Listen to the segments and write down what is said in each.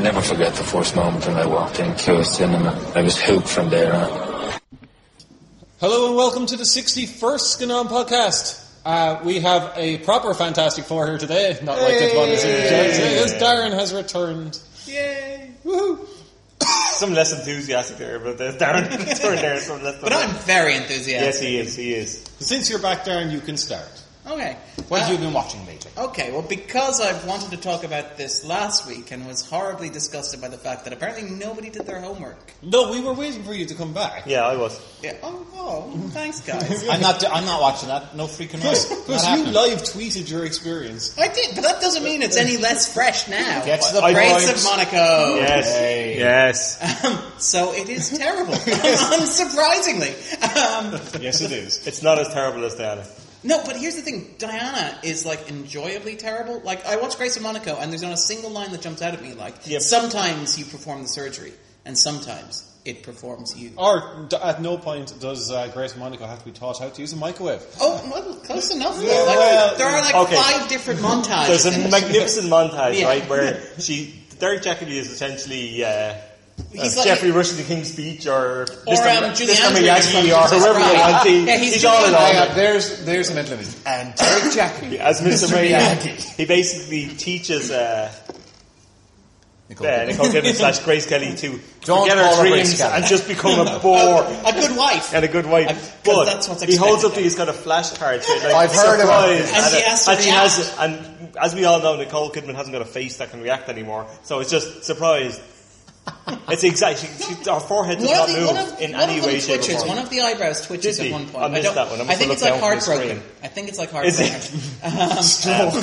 never forget the first moment when I walked into a cinema. I was hooked from there on. Hello and welcome to the 61st Scanon podcast. We have a proper Fantastic Four here today, not like the one that's in the jar today, as Darren has returned. Yay! Woohoo! Some less enthusiastic there, but Darren returned there. But I'm very enthusiastic. Yes, he is. Since you're back, Darren, you can start. Okay. What have you been watching lately? Okay, well, because I've wanted to talk about this last week and was horribly disgusted by the fact that apparently nobody did their homework. No, we were waiting for you to come back. Yeah, I was. Yeah. Oh, thanks, guys. I'm not watching that. No freaking way. Because you live tweeted your experience. I did, but that doesn't mean it's any less fresh now. Get to the Grace point. of Monaco. Yes. Hey. Yes. So it is terrible, unsurprisingly. Yes, it is. It's not as terrible as Diana. No, but here's the thing. Diana is, like, enjoyably terrible. Like, I watch Grace of Monaco, and there's not a single line that jumps out at me. Like, sometimes you perform the surgery, and sometimes it performs you. Or at no point does Grace Monaco have to be taught how to use a microwave. Oh, well, close enough. Though. Like, there are, 5 different montages. There's a in it. magnificent montage, Yeah. right, where Derek Jacobi is essentially He's like- Jeffrey Rush at the King's Speech, or Julie Mr. Andrews from Miyagi, or Princess whoever you Bride. want. Yeah, he's all Julie along. There's a mental image. And Derek Jackie. As Mr. Mr. Miyagi. He basically teaches Nicole Kidman / Grace Kelly to Don't forget call her her Grace dreams Kelly. and just become a bore. A good wife. And a good wife. 'Cause But that's what's he holds expected. up these kind of flashcards. Like, I've heard about surprise, this. And she has to and she react. has, and as we all know, Nicole Kidman hasn't got a face that can react anymore. So it's just surprise. It's exactly. Our forehead does not move in any way, shape, or form. One of the eyebrows twitches Did at he? one point. I missed that one. I must think have it's like looked down for the heartbroken. screen. I think it's like Is heartbroken.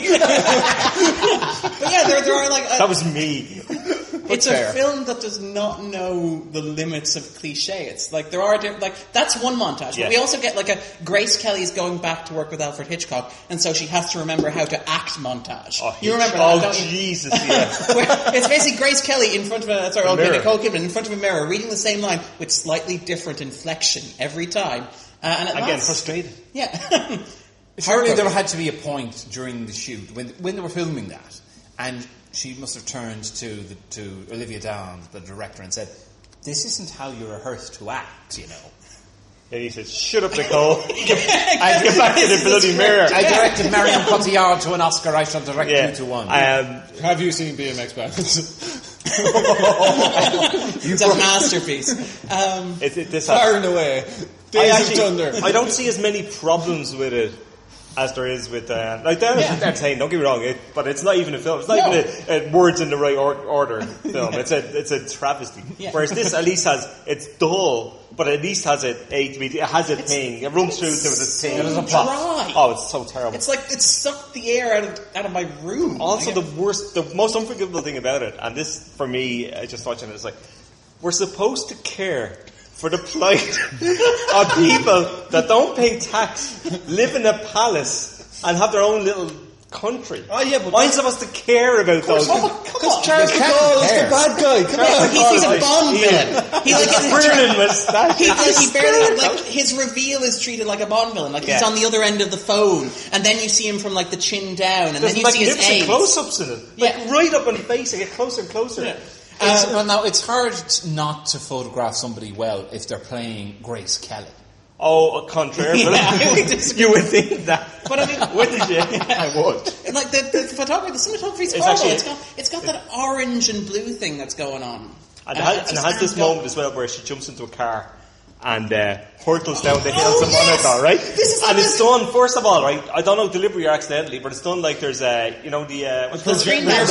it? But yeah, there are like... That was me. It's fair. a film that does not know the limits of cliche. It's like there are that's one montage. Yeah. But we also get like a Grace Kelly's going back to work with Alfred Hitchcock, and so she has to remember how to act montage. You remember that? Oh, don't you? Jesus, yeah. Where it's basically Grace Kelly in front of mirror. Nicole Kidman in front of a mirror reading the same line with slightly different inflection every time. And it Again, lasts. frustrated. Yeah. Surely there had to be a point during the shoot when they were filming that, and she must have turned to Olivia Downs, the director, and said, "This isn't how you rehearse to act, you know." And he said, "Shut up, Nicole. Get back to the bloody mirror." I directed Marion Cotillard to an Oscar. I shall direct you to one. Have you seen BMX Bandits? It's a masterpiece. Far and away. Days of Thunder. I don't see as many problems with it as there is with like that. Entertaining. Don't get me wrong, but it's not even a film. It's not even a words in the right order film. It's a travesty. Yeah. Whereas this at least it's dull, but at least has it has a thing. It runs through to the thing. There's a plot. Dry. Oh, it's so terrible. It's like it sucked the air out of my room. Also, the most unforgivable thing about it, and this for me, just watching it, is like we're supposed to care for the plight of people that don't pay tax, live in a palace, and have their own little country. Oh yeah, but why are you supposed to care about those? Because Charles de Gaulle is the bad guy. Come on. He's a Bond villain. He Brilliant moustache. he barely like his reveal is treated like a Bond villain. Like he's on the other end of the phone, and then you see him from like the chin down, and There's then you see his magnificent aids. close-ups in it, like right up on the face. I get closer and closer. Yeah. It's hard not to photograph somebody well if they're playing Grace Kelly. Oh, contrary. You would think that. But I mean, wouldn't you? I would. like the photography, the cinematography is It's horrible. actually- It's got that orange and blue thing that's going on. And it has this moment as well where she jumps into a car and hurtles down the hills of yes! Monaco, right? And it's done, first of all, right? I don't know deliberately or accidentally, but it's done like there's the screen right?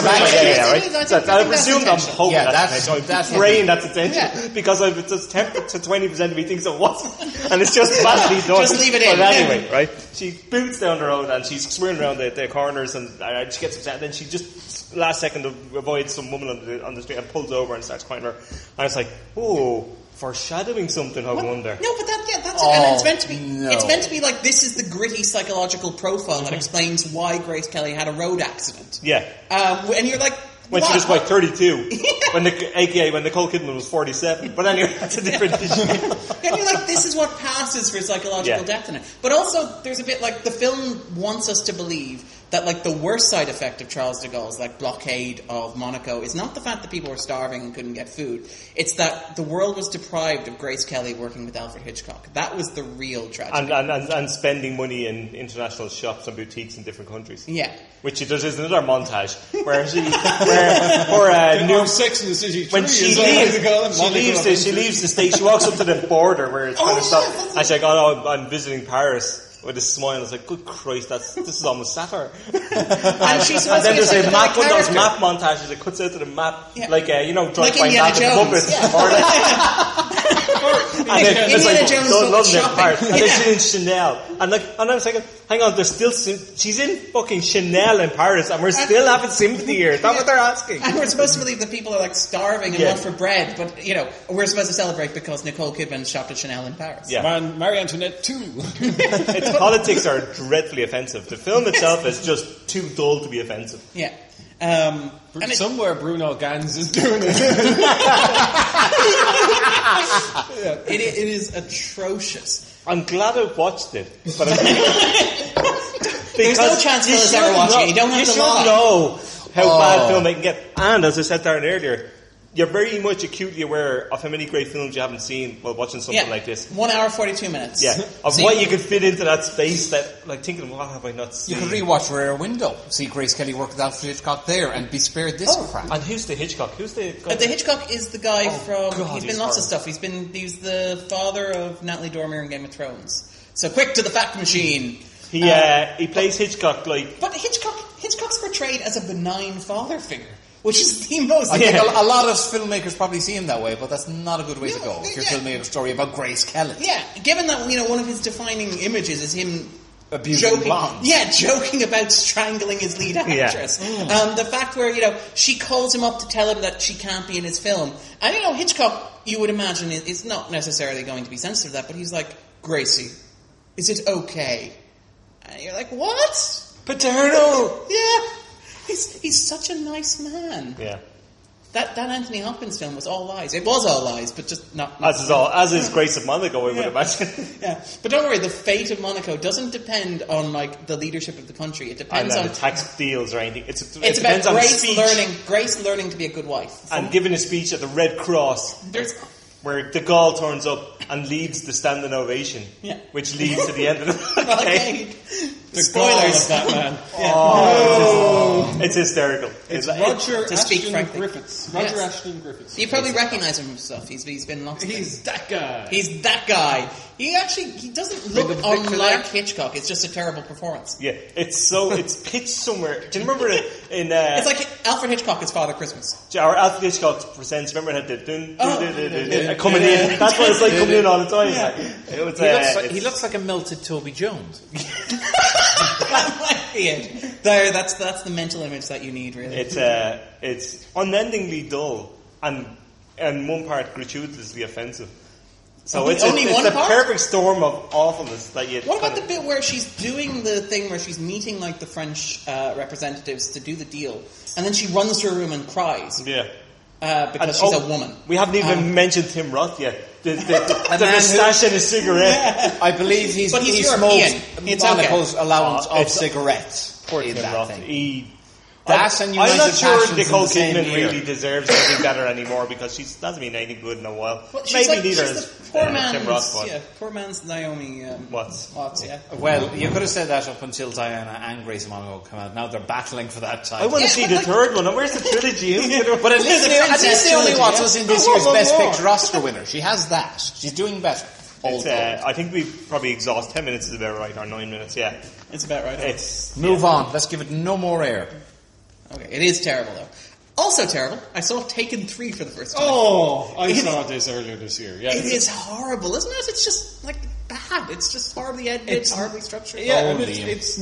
I presume I'm hoping Yeah, that's praying that's intentional because I've just tempted to 20% of me thinks it wasn't, and it's just badly done. Just leave it in. But anyway, right? She boots down the road and she's swirling around the corners and she gets upset, and then she just last second avoids some woman on the street and pulls over and starts crying her, and it's like, oh. Foreshadowing something, I wonder. No, but that's it. And it's meant to be. It's meant to be like this is the gritty psychological profile that explains why Grace Kelly had a road accident. Yeah. And you're like, when what? she was like 32, when Nicole Kidman was 47. But anyway, that's a different issue. And you're like, this is what passes for psychological depth in it. But also, there's a bit like the film wants us to believe that like the worst side effect of Charles de Gaulle's like blockade of Monaco is not the fact that people were starving and couldn't get food. It's that the world was deprived of Grace Kelly working with Alfred Hitchcock. That was the real tragedy. And spending money in international shops and boutiques in different countries. Yeah. Which she does is another montage where she New Sex in the City. When she leaves the state, she walks up to the border where it's kind of stuff, and she's like, "Oh, I'm visiting Paris." With a smile, I was like, "Good Christ, this is almost satire." And she's and then there's a map, one of those map montages that cuts out to the map, like Drive like by Indiana Map Jones, or and then it's Indiana like Jones London shopping. part, and then she's in Chanel, and I was thinking, hang on, she's in fucking Chanel in Paris, and we're still having sympathy here. Is that what they're asking? And we're supposed to believe that people are like starving and want for bread, but we're supposed to celebrate because Nicole Kidman shopped at Chanel in Paris. Yeah. Man, Marie Antoinette too. Its politics are dreadfully offensive. The film itself is just too dull to be offensive. Yeah. Somewhere Bruno Ganz is doing it. It is atrocious. I'm glad I watched it, but There's no chance Phil is ever watching it. You don't have to lie. You know how bad film it can get. And as I said Darren earlier, you're very much acutely aware of how many great films you haven't seen while watching something like this. 1 hour 42 minutes. Yeah, of what you could fit into that space. That thinking, what have I not seen? You could rewatch Rear Window, see Grace Kelly work with Alfred Hitchcock there, and be spared this crap. And who's the Hitchcock? Who's the guy? The Hitchcock is the guy from. God, he's been lots of stuff. He's the father of Natalie Dormer in Game of Thrones. So quick to the fact machine. He plays Hitchcock like. But Hitchcock's portrayed as a benign father figure, which is the most. I think a lot of filmmakers probably see him that way, but that's not a good way to go if you're filming a story about Grace Kelly. Yeah, given that one of his defining images is him abusing blondes. Yeah, joking about strangling his lead actress. The fact where she calls him up to tell him that she can't be in his film, and Hitchcock, you would imagine, is not necessarily going to be sensitive to that, but he's like, Gracie, is it okay? And you're like, what? Paternal. Yeah. He's such a nice man. Yeah. That Anthony Hopkins film was all lies. It was all lies, but just not as is Grace of Monaco, I would imagine. Yeah. But don't worry, the fate of Monaco doesn't depend on the leadership of the country. It depends on the tax deals or anything. It about depends on Grace learning to be a good wife. And giving a speech at the Red Cross. Where de Gaulle turns up and leads the standing ovation, which leads to the end of the blockade. Spoilers. That man. It's hysterical. It's Roger Ashton Griffiths. Roger Ashton Griffiths. You probably recognise him from stuff. He's been lots of He's that guy. He's that guy. He doesn't look unlike Hitchcock. It's just a terrible performance. Yeah, it's pitched somewhere. Do you remember it in? It's like Alfred Hitchcock is Father Christmas. Or Alfred Hitchcock presents. Remember it had the coming in. That's what it's like coming in all the time. Yeah. He looks like a melted Toby Jones. That might be it. There, that's the mental image that you need, really. It's unendingly dull and one part gratuitously offensive. So it's the perfect storm of awfulness that you. What about the bit where she's doing the thing where she's meeting the French representatives to do the deal, and then she runs to her room and cries? Yeah. Because she's a woman. We haven't even mentioned Tim Roth yet. The moustache and his cigarette. I believe he smokes Monaco's allowance of cigarettes. Poor in Tim that Roth. thing. I'm not sure Nicole Kidman really deserves anything better anymore because she hasn't been anything good in a while. Well, maybe neither is Tim Roth. Yeah, poor man's Naomi Watts. Yeah. Well, you could have said that up until Diana and Grace Monaco come out. Now they're battling for that time. I want to see the third one. And where's the trilogy? But at least Naomi Watts was in this year's Best Picture Oscar winner. She has that. She's doing better. I think we probably exhaust 10 minutes is about right, or 9 minutes. Yeah, it's about right. Move on. Let's give it no more air. Okay, it is terrible though. Also terrible, I saw Taken 3 for the first time. Oh, I saw this earlier this year. Yeah, it is horrible, isn't it? It's just bad. It's just horribly edited, it's horribly structured. Yeah, it's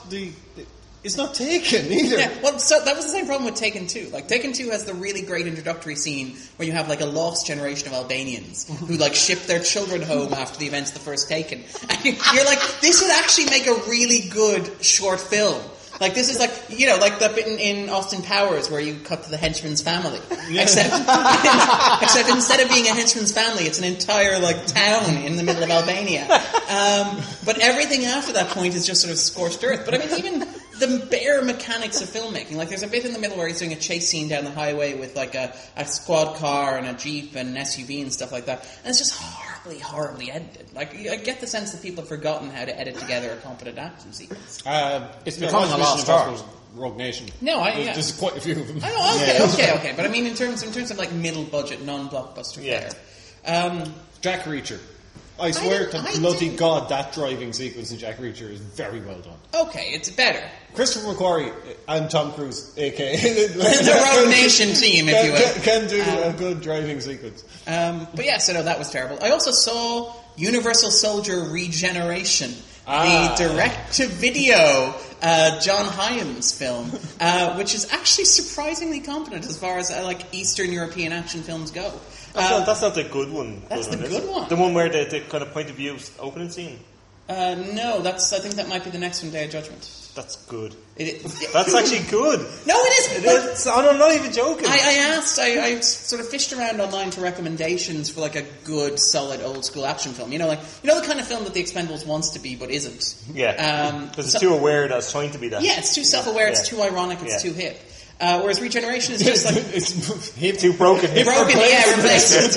not Taken either. Yeah, well, so that was the same problem with Taken 2. Taken 2 has the really great introductory scene where you have a lost generation of Albanians who ship their children home after the events of the first Taken. And you're like, this would actually make a really good short film. This is that bit in Austin Powers where you cut to the henchman's family. Yeah. Except instead of being a henchman's family, it's an entire town in the middle of Albania. But everything after that point is just sort of scorched earth. But I mean, the bare mechanics of filmmaking. Like, there's a bit in the middle where he's doing a chase scene down the highway with like a squad car and a jeep and an SUV and stuff like that, and it's just horribly edited. Like, I get the sense that people have forgotten how to edit together a competent action sequence. It's becoming a lost art. Rogue Nation. No, there's quite a few of them. I know, okay. But I mean, in terms of like middle budget, non-blockbuster fare. Jack Reacher. I swear to bloody God, that driving sequence in Jack Reacher is very well done. Okay, it's better. Christopher McQuarrie and Tom Cruise, a.k.a. the Rogue Nation team, if you will. Can do a good driving sequence. But yeah, so no, that was terrible. I also saw Universal Soldier Regeneration, the direct-to-video John Hyams film, which is actually surprisingly competent as far as like Eastern European action films go. That's not the good one. That's the good one. The one where the kind of point of view opening scene. No, I think that might be the next one, Day of Judgment. That's good. That's actually good. No, it is. I'm not even joking. I sort of fished around online for recommendations for like a good, solid, old school action film. You know the kind of film that The Expendables wants to be but isn't. Yeah. Because it's too aware that it's trying to be that. Yeah, it's too self-aware. It's too ironic. It's too hip. Whereas Regeneration is just like it's too broken. Replacement.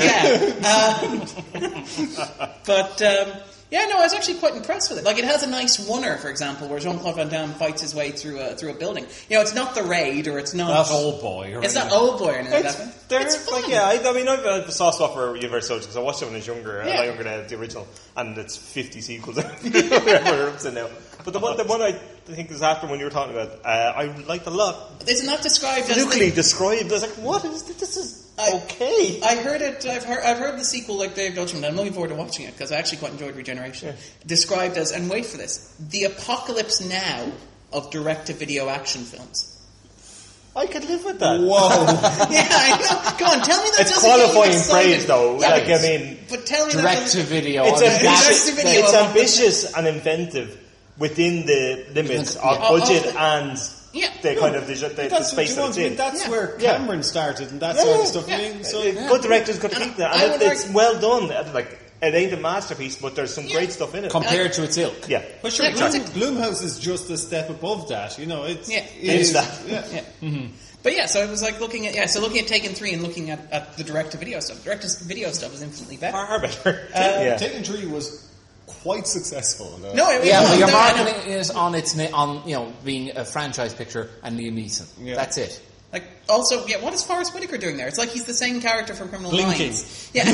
But I was actually quite impressed with it. Like, it has a nice oneer, for example, where Jean-Claude Van Damme fights his way through a building. You know, it's not The Raid, or it's not Old Boy. It's not Old Boy or anything like that. It's fun. Like, I've a soft spot for Universal Soldier because I watched it when I was younger. A lot younger than the original, and it's 50 sequels. Whatever up to now. But the one I think is after when you were talking about, I liked a lot. It's not described as locally described. I was like, what is this? This is okay. I heard it. I've heard the sequel, like Day of Judgment. I'm looking forward to watching it because I actually quite enjoyed Regeneration. Yeah. Described as, and wait for this, the apocalypse now of direct-to-video action films. I could live with that. Whoa. Yeah, I know. Come on, tell me that it's qualifying phrase, though. Yeah, but tell me direct-to-video. It's ambitious and inventive within the limits of budget and the kind of the space that it's in. That's where Cameron started, and that's all the stuff. Good directors could keep that, and it's well done. Like, it ain't a masterpiece, but there's some great stuff in it compared to its ilk. Yeah, but sure, Blumhouse is just a step above that. You know, it's that. Yeah. Mm-hmm. But yeah, so it was like looking at Taken 3 and looking at the direct-to-video stuff. Direct-to-video stuff is infinitely better. Far better. Taken 3 was quite successful. No, it was but your marketing is on being a franchise picture and Liam Neeson. Yeah. That's it. Like, also, what is Forrest Whitaker doing there? It's like he's the same character from Criminal Minds. Yeah.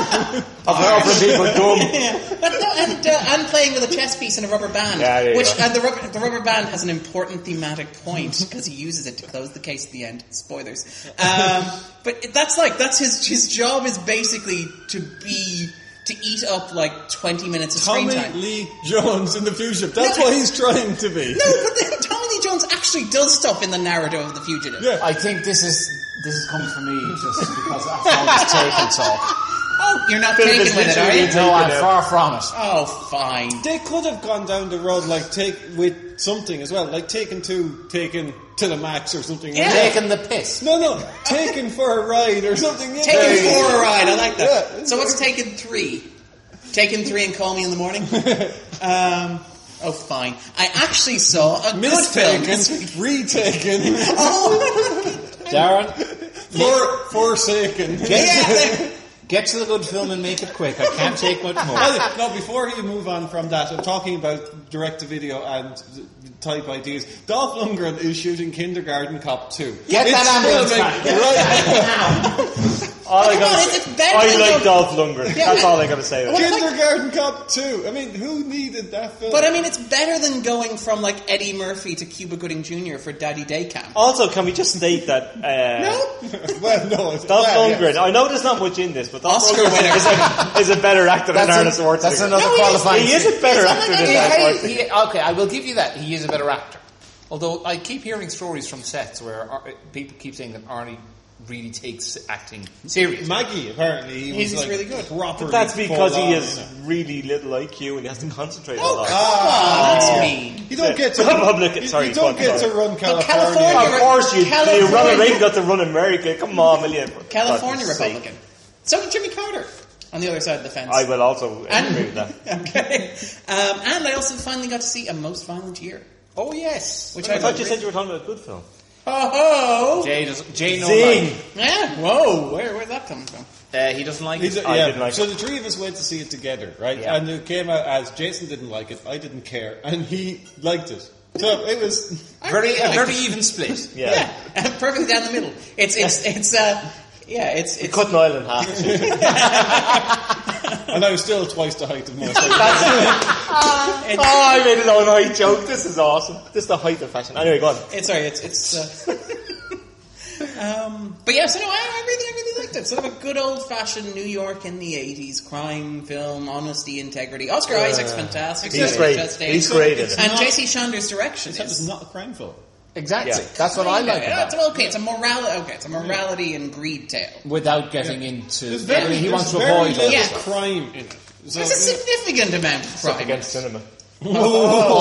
And playing with a chess piece and a rubber band. And the rubber band has an important thematic point because he uses it to close the case at the end. Spoilers. But that's his job is basically to eat up like 20 minutes of screen time. Tommy Lee Jones in The Fugitive. That's what he's trying to be. No, but Tommy Lee Jones actually does stuff in the narrative of The Fugitive. Yeah. I think this is coming from me just because after all this Taken talk. Oh, you're not taken with it, are you? No, I'm far from it. Oh, fine. They could have gone down the road with something as well, like Taken to the max or something. Yeah. Taking the piss. No, Taken for a ride or something. Taken for a ride, I like that. Yeah. So what's Taken 3? Taken 3 and Call Me in the Morning? Oh, fine. I actually saw a good film. Retaken. Darren? Forsaken. Get to the good film and make it quick. I can't take much more. No, before you move on from that, I'm talking about direct-to-video and type ideas. Dolph Lundgren is shooting Kindergarten Cop 2. Get that ambulance back. Right. I like Dolph Lundgren. Yeah, that's all I got to say. Kindergarten Cop 2. I mean, who needed that film? But I mean, it's better than going from like Eddie Murphy to Cuba Gooding Jr. for Daddy Day Camp. Also, can we just state that? No. Well, no. Dolph Lundgren. I know there's not much in this, but Dolph Lundgren is a better actor than Arnold Schwarzenegger. That's another qualifying. He is a better actor than Arnold Schwarzenegger. Okay, I will give you that. He is a better actor. Although I keep hearing stories from sets where people keep saying that Arnie really takes acting serious. Maggie, apparently, he's like really good. But that's because he has really little IQ and he has to concentrate a lot. That's mean. You don't get to Sorry, you don't get to run California. Of course you do. Ronald Reagan got to run America. Come on, will you? California Republican. So did Jimmy Carter on the other side of the fence. I will also agree with that. Okay. And I also finally got to see A Most Violent Year. Oh, yes. Which I thought you said you were talking about a good film. Oh, Jay no Zing! like. yeah. Whoa, where's that coming from? He doesn't like it. I didn't like so it. the three of us went to see it together, right? Yeah. And it came out as Jason didn't like it, I didn't care, and he liked it. So it was Very liked it. even split. Yeah. Yeah, perfectly down the middle. It's Cut Niall in half. and I was still twice the height of myself. I made an own height joke. This is awesome. This is the height of fashion. Anyway, go on. But yeah, so no, I really liked it. Sort of a good old-fashioned New York in the 80s crime film, honesty, integrity. Oscar Isaac's fantastic. He's David great. Chastain. He's great. And J.C. Chandra's direction It's is... not a crime film. Exactly. Yeah. That's what I like Yeah, about it's it. okay. It's a morality. It's a morality and greed tale. Without getting into... There's he wants to very avoid all little Yeah. this stuff. crime in it. So, There's a significant amount of crime. Against cinema. Oh, now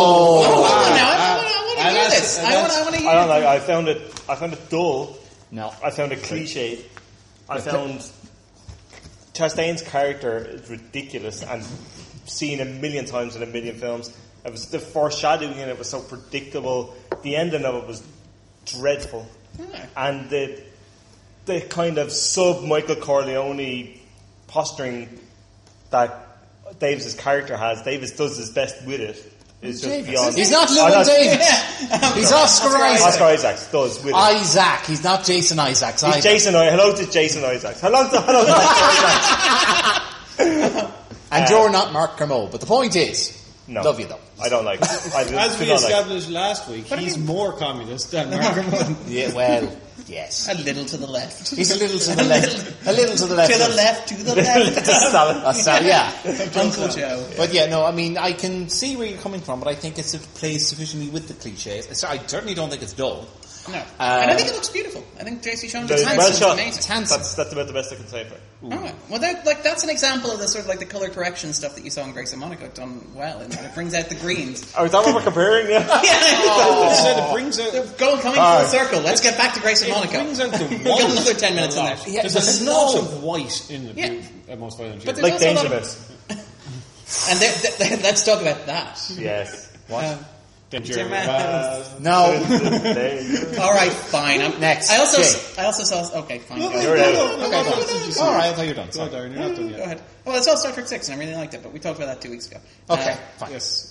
I want to hear this. I want to hear. I don't like. I found it dull. No. I found it cliched. I found Chastain's character is ridiculous and seen a million times in a million films. It was the foreshadowing in it was so predictable. The ending of it was dreadful, and the kind of sub Michael Corleone posturing that Davis' character has. Davis does his best with it. It's just beyond. He's not Oh, Llewyn that's- Davis. He's Oscar Isaac. Oscar Isaacs does with it. Isaac. He's not Jason Isaacs. He's Isaac. Hello to Jason Isaacs. Hello to Oscar Isaacs. And you're not Mark Kermode. But the point is, No. love you though. I don't like it. I as do we not like it. established last week, he's more communist than Mark. Yeah, well, yes. A little to the left. He's a little to the left. A little to the left. To the left. To the left. Yeah. Uncle Joe. But yeah, no, I mean, I can see where you're coming from, but I think it plays sufficiently with the cliches. I certainly don't think it's dull. No, and I think it looks beautiful. I think J.C. Chandra's Well handsome. shot. Amazing. It's handsome. That's about the best I can say for it. Alright. Well, that's an example of the sort of like the color correction stuff that you saw in Grace and Monaco done well, and it brings out the greens. Oh, is that what we're comparing? Yeah. Instead, it brings out Coming full circle. Let's get back to Grace and Monaco. brings out the We've white. got another 10 minutes in there. Yeah, There's there's a lot no- of white in the Yeah. most violent But year. there's Like also a lot of- Dangerous. And let's talk about that. Yes. What? No. There you go. All right, fine. Next, I also Jay. saw. Okay, fine. Go You're ahead. out. Okay, go on. All right, I thought you were done. Go, Sorry. Darren, you're not done Go yet. ahead. Well, I saw Star Trek 6 and I really liked it, but we talked about that 2 weeks ago. Okay, fine. Yes.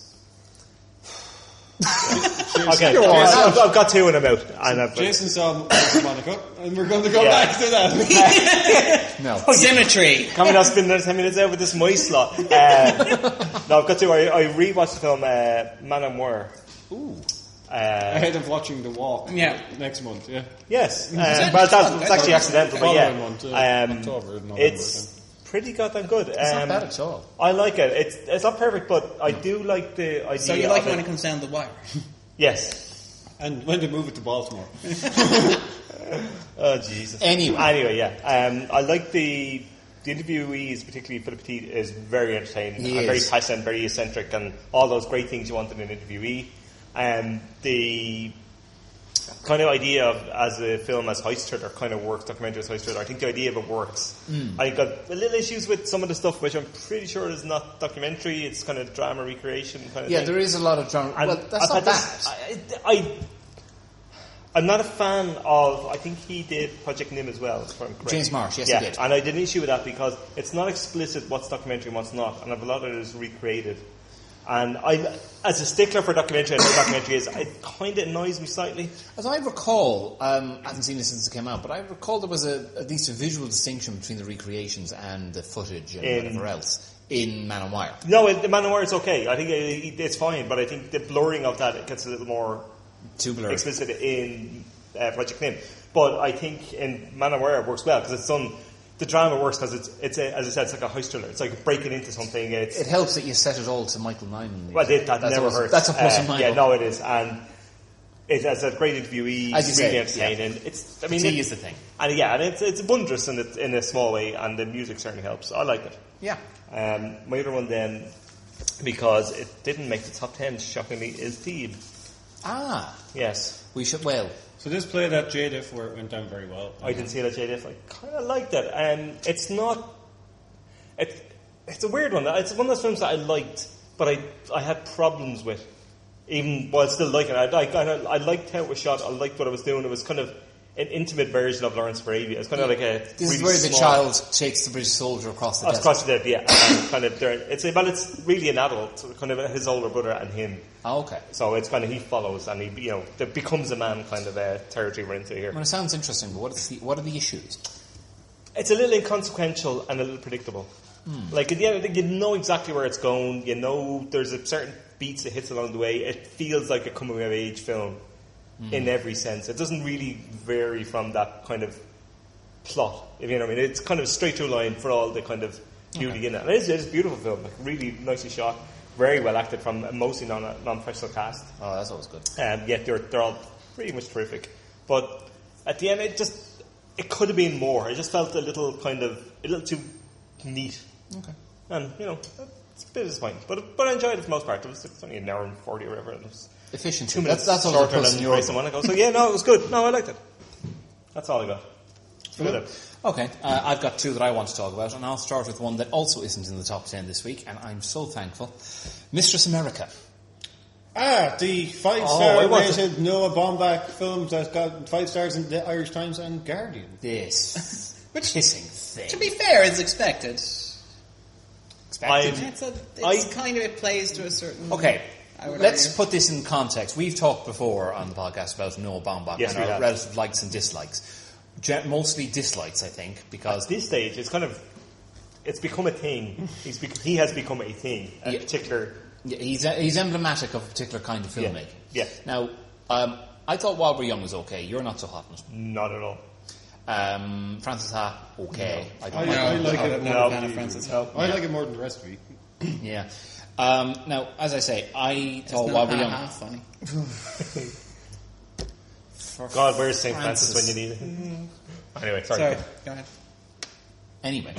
Okay, I've got two and I'm out. And I've, Jason saw Monaco, and we're going to go Yeah. back to that. No. Symmetry. Coming out, spending another 10 minutes out with this moist slot. No, I've got two. I rewatched the film Man and War. Ooh. Ahead of watching The Walk next month, yeah. Yes. that Well, next month? that's actually accidental, but Following yeah. month, October, November, It's pretty goddamn good. It's not bad at all. I like it. It's not perfect, but I do like the idea. So you like of it when it comes down the wire? Yes. And when they move it to Baltimore. Oh Jesus. Anyway. Yeah. I like the interviewees, particularly Philip Petit, is very entertaining. He and very is. passionate, very eccentric, and all those great things you want in an interviewee. The kind of idea of as a film as heist thriller kind of works, documentary as heist thriller. I think the idea of it works. I got a little issues with some of the stuff, which I'm pretty sure is not documentary. It's kind of drama recreation kind of Yeah, thing. there is a lot of drama. And Well, that's I not thought bad. I'm not a fan of. I think he did Project Nim as well. If I'm correct. James Marsh, yes, yeah, he did. and I did an issue with that because it's not explicit what's documentary and what's not, and a lot of it is recreated. And I, as a stickler for documentary, I know documentary is. It kind of annoys me slightly. As I recall, I haven't seen this since it came out, but I recall there was at least a visual distinction between the recreations and the footage and whatever else in Man on Wire. No, the Man of War is okay. I think it's fine, but I think the blurring of that it gets a little more Too blurry. explicit in Project Nim. But I think in Man of War it works well because it's done. The drama works because it's as I said, it's like a heist thriller. It's like breaking into something. It helps that you set it all to Michael Nyman. Well, that That's never also- hurts. That's a plus in my Yeah, book. no, it is, and it has a great interviewee. As you really say, entertaining. It's, I mean, Tea is the thing. and yeah, and it's wondrous in a small way, and the music certainly helps. I like it. Yeah. My other one then, because it didn't make the top 10, shockingly, is Thebe. Ah, Yes, we should. Well, So this played at JDIF where it went down very well. I didn't see it at JDF. I kind of liked it. It's not. It's a weird one. It's one of those films that I liked, but I had problems with. even while still liking it. I liked how it was shot. I liked what I was doing. It was kind of an intimate version of Lawrence of Arabia. It's kind of like a This really is where the small, child takes the British soldier across the desert. across the dead, yeah. And kind of, it's really an adult, kind of his older brother and him. Oh, okay. So it's kind of he follows and he, there becomes a man kind of territory we're into here. Well, it sounds interesting, but what are the issues? It's a little inconsequential and a little predictable. Like at the end, you know exactly where it's going. You know there's a certain beats it hits along the way. It feels like a coming of age film in every sense. It doesn't really vary from that kind of plot, if you know what I mean. It's kind of straight through line for all the kind of beauty in it. And it's a beautiful film, like really nicely shot, very well acted from a mostly non-professional cast. Oh, that's always good. Yeah, they're all pretty much terrific. But at the end, it could have been more. It just felt a little too neat. Okay. And, it's a bit disappointing. But I enjoyed it for the most part. It's only an hour and 40 or whatever. It was Efficient. 2 minutes That's all the shorter plus than in Europe. Race a while ago. So, yeah, no, it was good. No, I liked it. That's all I got. Fill it up. Okay, I've got two that I want to talk about, and I'll start with one that also isn't in the top 10 this week, and I'm so thankful. Mistress America. The 5-star rated Noah Baumbach film that's got 5 stars in the Irish Times and Guardian. This kissing thing. To be fair, it's expected. Expected. It plays to a certain... Okay, I would let's argue. put this in context. We've talked before on the podcast about Noah Baumbach Yes, and we our have. relative likes and dislikes. Mostly dislikes, I think, because... At this stage, it's become a thing. He has become a thing. A particular... Yeah, he's emblematic of a particular kind of filmmaking. Yeah. Now, I thought While We're Young was okay. You're not so hot on it. Not at all. Francis Ha, okay. I don't like it. I'm not a fan of Francis. I like it more than the rest of you. Yeah. Now, as I say, I thought While We're Young... half funny. God, where's St. Francis when you need it? Anyway, sorry. Go ahead. Anyway.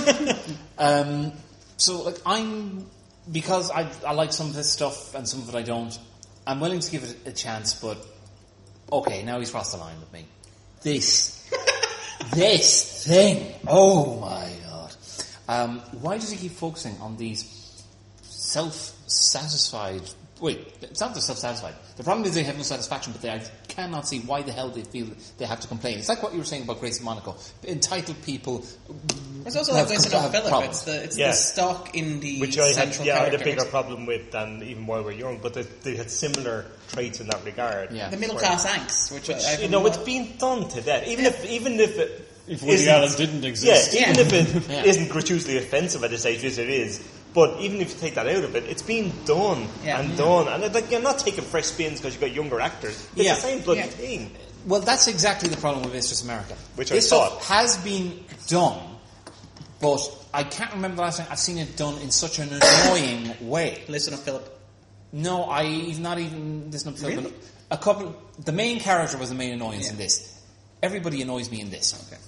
So, because I like some of this stuff and some of it I don't, I'm willing to give it a chance, but okay, now he's crossed the line with me. This thing, oh my God. Why does he keep focusing on these self-satisfied... Wait, it's not they're self-satisfied. The problem is they have no satisfaction, but I cannot see why the hell they feel they have to complain. It's like what you were saying about Grace and Monaco. Entitled people... There's also like Vincent Philip. problems. It's the stock indie Which I had central a character. bigger problem with than even While We're Young, but they had similar traits in that regard. Yeah. The middle class angst, which I it's been done to death. Even if it If Woody isn't- Allen didn't exist. Yeah, even if it Yeah. isn't gratuitously offensive at this stage, which it is, but even if you take that out of it, it's been done done. And you're not taking fresh spins because you've got younger actors. It's the same bloody thing. Well, that's exactly the problem with Mistress America. Which this I stuff thought. has been done, but I can't remember the last time I've seen it done in such an annoying way. Listen to Philip. No, not even this. Not Really? A couple. The main character was the main annoyance in this. Everybody annoys me in this. Okay.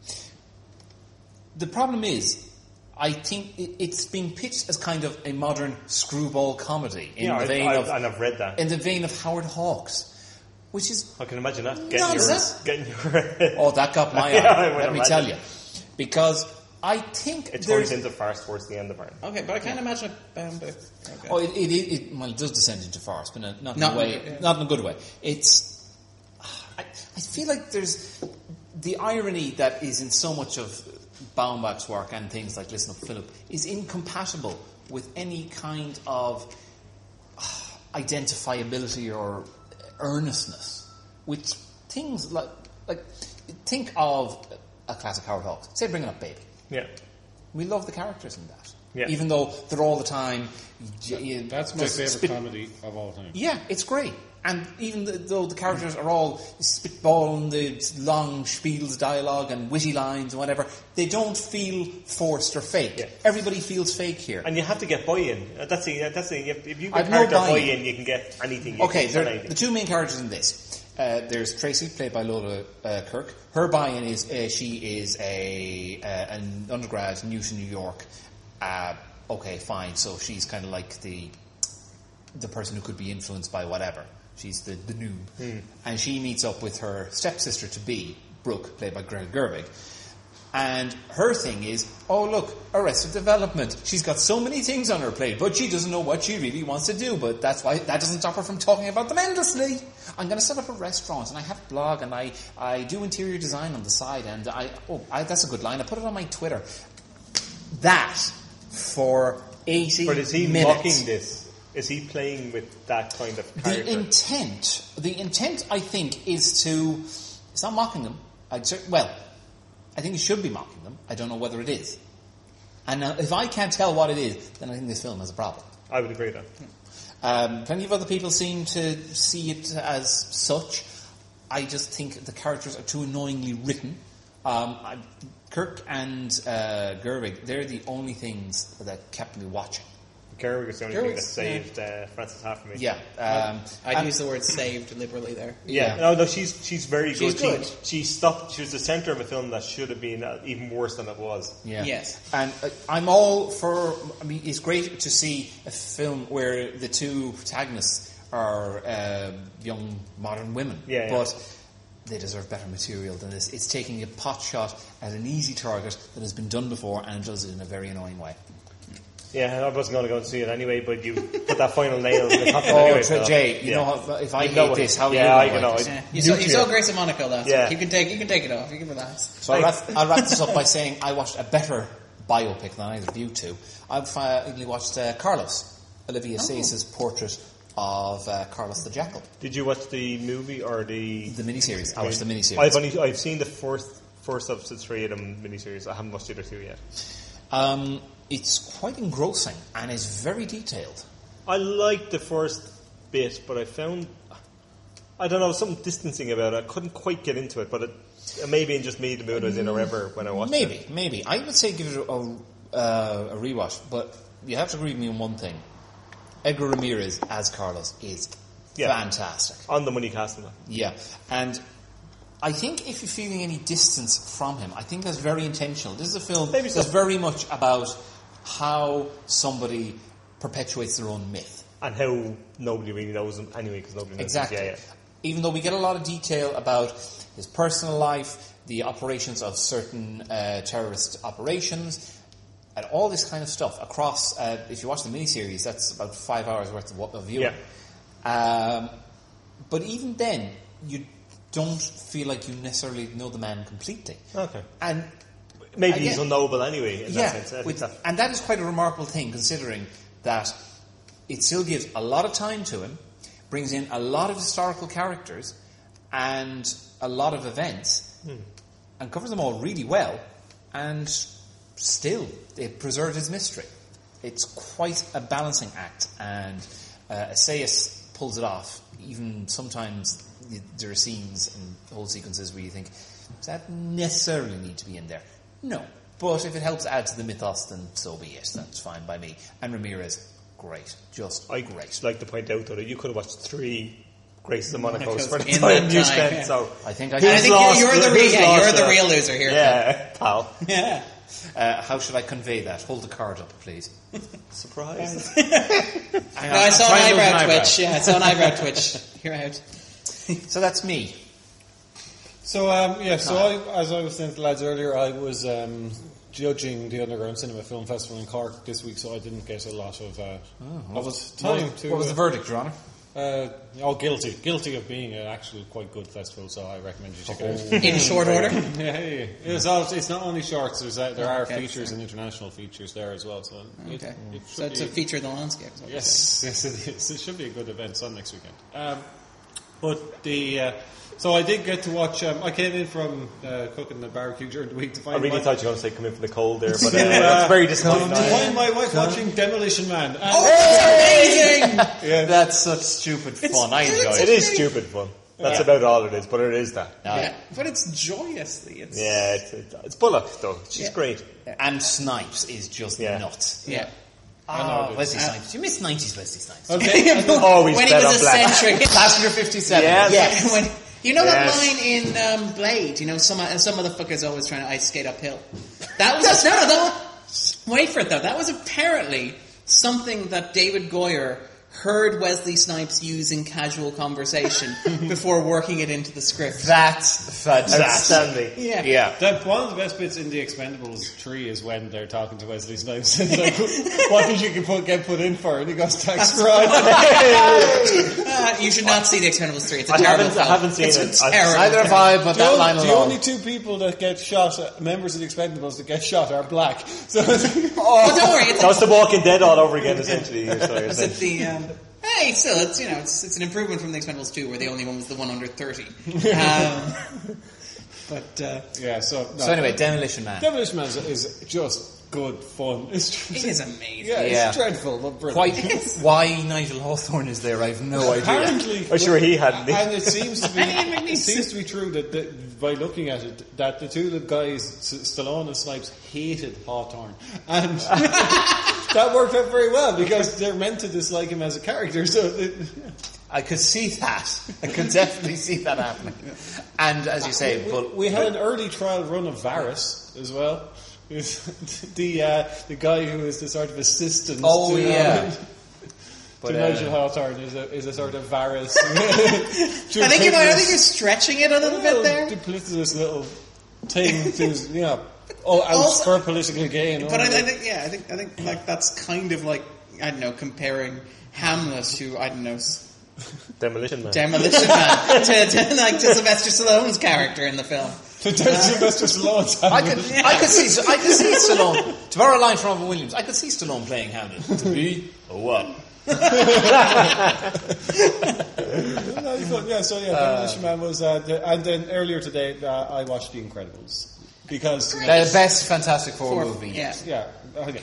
The problem is, I think it's been pitched as kind of a modern screwball comedy in the vein of, and I've read that. in the vein of Howard Hawks, which is I can imagine that. Nonsense. Getting your oh, that got my Yeah, I eye. would Let me imagine. tell you, because I think it there's turns into farce towards the end of it. Okay, but I can't imagine a okay. oh, it does descend into farce, but not in Not a way, in a- yeah. not in a good way. It's I feel like there's the irony that is in so much of Baumbach's work and things like Listen Up Philip is incompatible with any kind of identifiability or earnestness. Which things like think of a classic Howard Hawks, say Bringing Up Baby. Yeah. We love the characters in that. Yeah. Even though they're all the time... That's my just favourite comedy of all time. Yeah, it's great. And even though the characters are all spitballing the long spiels dialogue and witty lines and whatever, they don't feel forced or fake. Yeah. Everybody feels fake here. And you have to get buy-in. That's the if you I've get no character buy-in. buy-in, you can get anything. Okay, there there, the two main characters in this. There's Tracy, played by Lola Kirk. Her buy-in is she is an undergrad new to New York. Okay, fine. So she's kind of like the person who could be influenced by whatever. She's the noob. And she meets up with her stepsister to be, Brooke, played by Greta Gerwig. And her thing is, oh look, Arrested Development. She's got so many things on her plate, but she doesn't know what she really wants to do. But that's why that doesn't stop her from talking about them endlessly. I'm going to set up a restaurant, and I have a blog, and I do interior design on the side, and that's a good line. I put it on my Twitter. That for 80 But is he minutes. mocking this? Is he playing with that kind of character? The intent, I think, is to. It's not mocking them. I think it should be mocking them. I don't know whether it is. And if I can't tell what it is, then I think this film has a problem. I would agree with that. Plenty of other people seem to see it as such. I just think the characters are too annoyingly written. Kirk and Gerwig, they're the only things that kept me watching. Gerwig is the only thing that saved Frances Ha for me. Yeah. I'd use the word saved liberally there. Yeah. No, she's very good. She's good. She stopped. She was the centre of a film that should have been even worse than it was. Yeah. Yes. And I'm all for. I mean, it's great to see a film where the two protagonists are young modern women. Yeah. But they deserve better material than this. It's taking a pot shot at an easy target that has been done before, and it does it in a very annoying way. Yeah, I wasn't going to go and see it anyway, but you put that final nail in the coffin anyway. Jay, you know how, if I hate this, how are you I know. this? Yeah. You saw Grace and Monaco last week. You can take it off. You can relax. So I'll wrap this up by saying I watched a better biopic than either of you two. I've finally watched Carlos, Olivia Sayers' portrait of Carlos the Jackal. Did you watch the movie or the miniseries? I watched the miniseries. I've seen the first of the three of them miniseries. I haven't watched the other two yet. It's quite engrossing and is very detailed. I liked the first bit, but I found, I don't know, something distancing about it. I couldn't quite get into it, but it maybe just me, the mood I was in or whatever when I watched it. Maybe. I would say give it a rewatch, but you have to agree with me on one thing. Edgar Ramirez as Carlos is fantastic. On the money casting. Yeah, and I think if you're feeling any distance from him, I think that's very intentional. This is a film that's very much about how somebody perpetuates their own myth. And how nobody really knows him anyway, because nobody knows him. Yeah. Even though we get a lot of detail about his personal life, the operations of certain terrorist operations, and all this kind of stuff across, if you watch the miniseries, that's about 5 hours worth of viewing. Yeah. But even then, you don't feel like you necessarily know the man completely. Okay. And maybe he's unknowable anyway, in that sense. And that is quite a remarkable thing, considering that it still gives a lot of time to him, brings in a lot of historical characters and a lot of events, and covers them all really well, and still it preserves his mystery. It's quite a balancing act, and Assayas pulls it off. Even sometimes there are scenes and whole sequences where you think, does that necessarily need to be in there? No. But if it helps add to the mythos, then so be it. That's fine by me. And Ramirez, great. Just great. I'd like to point out, though, that you could have watched 3 Graces and Monacos for the in time you that spent. time, So I think you're the real loser here. Yeah, pal. Yeah. How should I convey that? Hold the card up, please. Surprise. I saw an eyebrow twitch. Yeah, I saw an eyebrow twitch. You're out. So that's me. So, as I was saying to the lads earlier, I was judging the Underground Cinema Film Festival in Cork this week, so I didn't get a lot of time What was the verdict, Your Honour? Guilty. Guilty of being an actually quite good festival, so I recommend you check it out. In short order? Yeah. It's not only shorts, there are features and international features there as well. So It's a feature of the landscape. Yes, it is. It should be a good event. It's on next weekend. So I did get to watch. I came in from cooking the barbecue during the week to find. I really thought you were going to say come in from the cold there, but that's very disappointing. To find my wife watching Demolition Man. Amazing! Yeah. That's such stupid fun. I enjoy it. It is stupid fun. That's about all it is, but it is that. Yeah, but it's joyously. It's Bullock though. She's great. And Snipes is just nuts. Yeah. Wesley Snipes. You missed 90s Wesley Snipes. Always when he bet was on black. eccentric. Passenger 57. Yes. When, you know that line in Blade? You know, some motherfucker's always trying to ice skate uphill. That was wait for it though. That was apparently something that David Goyer heard Wesley Snipes use in casual conversation before working it into the script. That's fantastic. Outstanding. Yeah. Yeah. One of the best bits in The Expendables 3 is when they're talking to Wesley Snipes and like, what did you get put in for? And he goes, tax fraud. You should not see The Expendables 3. It's a terrible film. I haven't seen It's it. a terrible Neither have film. I, but that line The alone. only two people that get shot, members of the Expendables that get shot, are black. So But don't worry, it's That was The Walking Dead all over again, essentially. So you're Is saying. it the? Hey, still, it's an improvement from The Expendables 2, where the only one was the one under 30. yeah. So anyway, Demolition Man. Demolition Man is just good fun. It is amazing. Yeah, Yeah. it's dreadful, but brilliant. Quite why Nigel Hawthorne is there, I have no idea. Apparently, I'm sure he hadn't. and it seems to be And it seems to be true that by looking at it, that the two guys, Stallone and Snipes, hated Hawthorne, and that worked out very well because they're meant to dislike him as a character. So I could see that. I could definitely see that happening. And as you say, but we had an early trial run of Varys as well. The guy who is the sort of assistant. Oh, to, yeah. to Nigel Hawthorne is a sort of Varys. I think you're stretching it a little bit there. Duplicitous little thing to out Also- for political gain. But I think like that's kind of like, I don't know, comparing Hamlet to, I don't know, Demolition Man. Demolition Man to Sylvester Stallone's character in the film. Sylvester Stallone's I could see Stallone. To borrow a line from Robin Williams, I could see Stallone playing Hamlet. To be a what? Demolition Man was, and then earlier today I watched The Incredibles because The best Fantastic Four movie. Yeah. yeah, okay.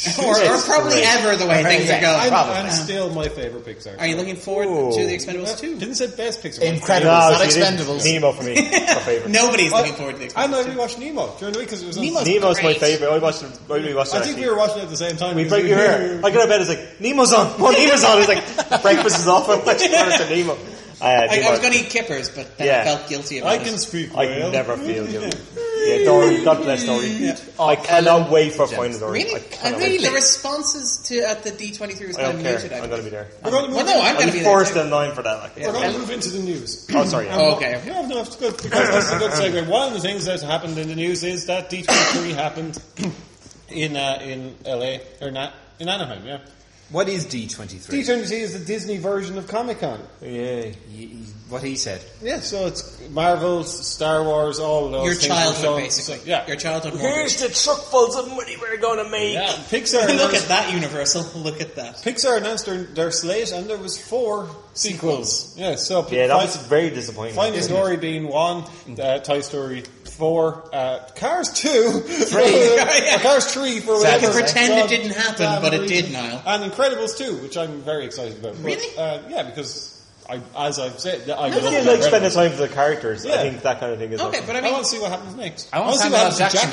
Or probably ever the way things are going. and still my favorite Pixar. Are you looking forward to The Expendables 2? Didn't say best Pixar. Incredibles, No, not see, Expendables. Nemo for me. My favourite. Nobody's looking forward to The And I Expendables 2. rewatched Nemo during the week because it was on. Nemo's my great. favourite. I rewatched it I think actually. we were watching it at the same time. We because break your hair. I get out of bed, it's like, Nemo's on. Oh, Nemo's on. It's like, breakfast is off. I'm watching Nemo. I was going to eat kippers, but then I felt guilty about I it. can speak I whale. never feel guilty. Yeah, Dory. God bless Dory. I cannot wait for Finding Dory. Really? I cannot Really? wait. The responses at the D23 was I kind don't of care. muted. I'm going to be there. We're going to move Well, no, I'm going to be I'm there first too. in line for that. Like, We're going to move into the news. Oh, sorry. Oh, okay. No, it's good because this is a good segue. One of the things that happened in the news is that D23 happened in LA or in Anaheim. Yeah, What is D23? D23 is the Disney version of Comic-Con. Yay. What he said. Yeah, so it's Marvel, Star Wars, all those Your things were childhood, shown. basically. So, yeah, Your childhood Here's mortgage. the truckfuls of money we're going to make. yeah. Pixar Look announced, at that, Universal. Look at that. Pixar announced their slate, and there was 4 sequels. Yeah, so Yeah, that was very disappointing. Finding Dory being 1, Toy Story 4, Cars 2, 3. or Cars 3 for Sad whatever. to say. Pretend God it didn't happen, damn but it reason. did, Niall. And Incredibles 2, which I'm very excited about. But, Really? yeah, because as I've said, I I love feel like Incredibles. spending time with the characters. Yeah. I think that kind of thing is Okay, awesome. but I I mean, want to see what happens next. I want to see see what happens to Jackson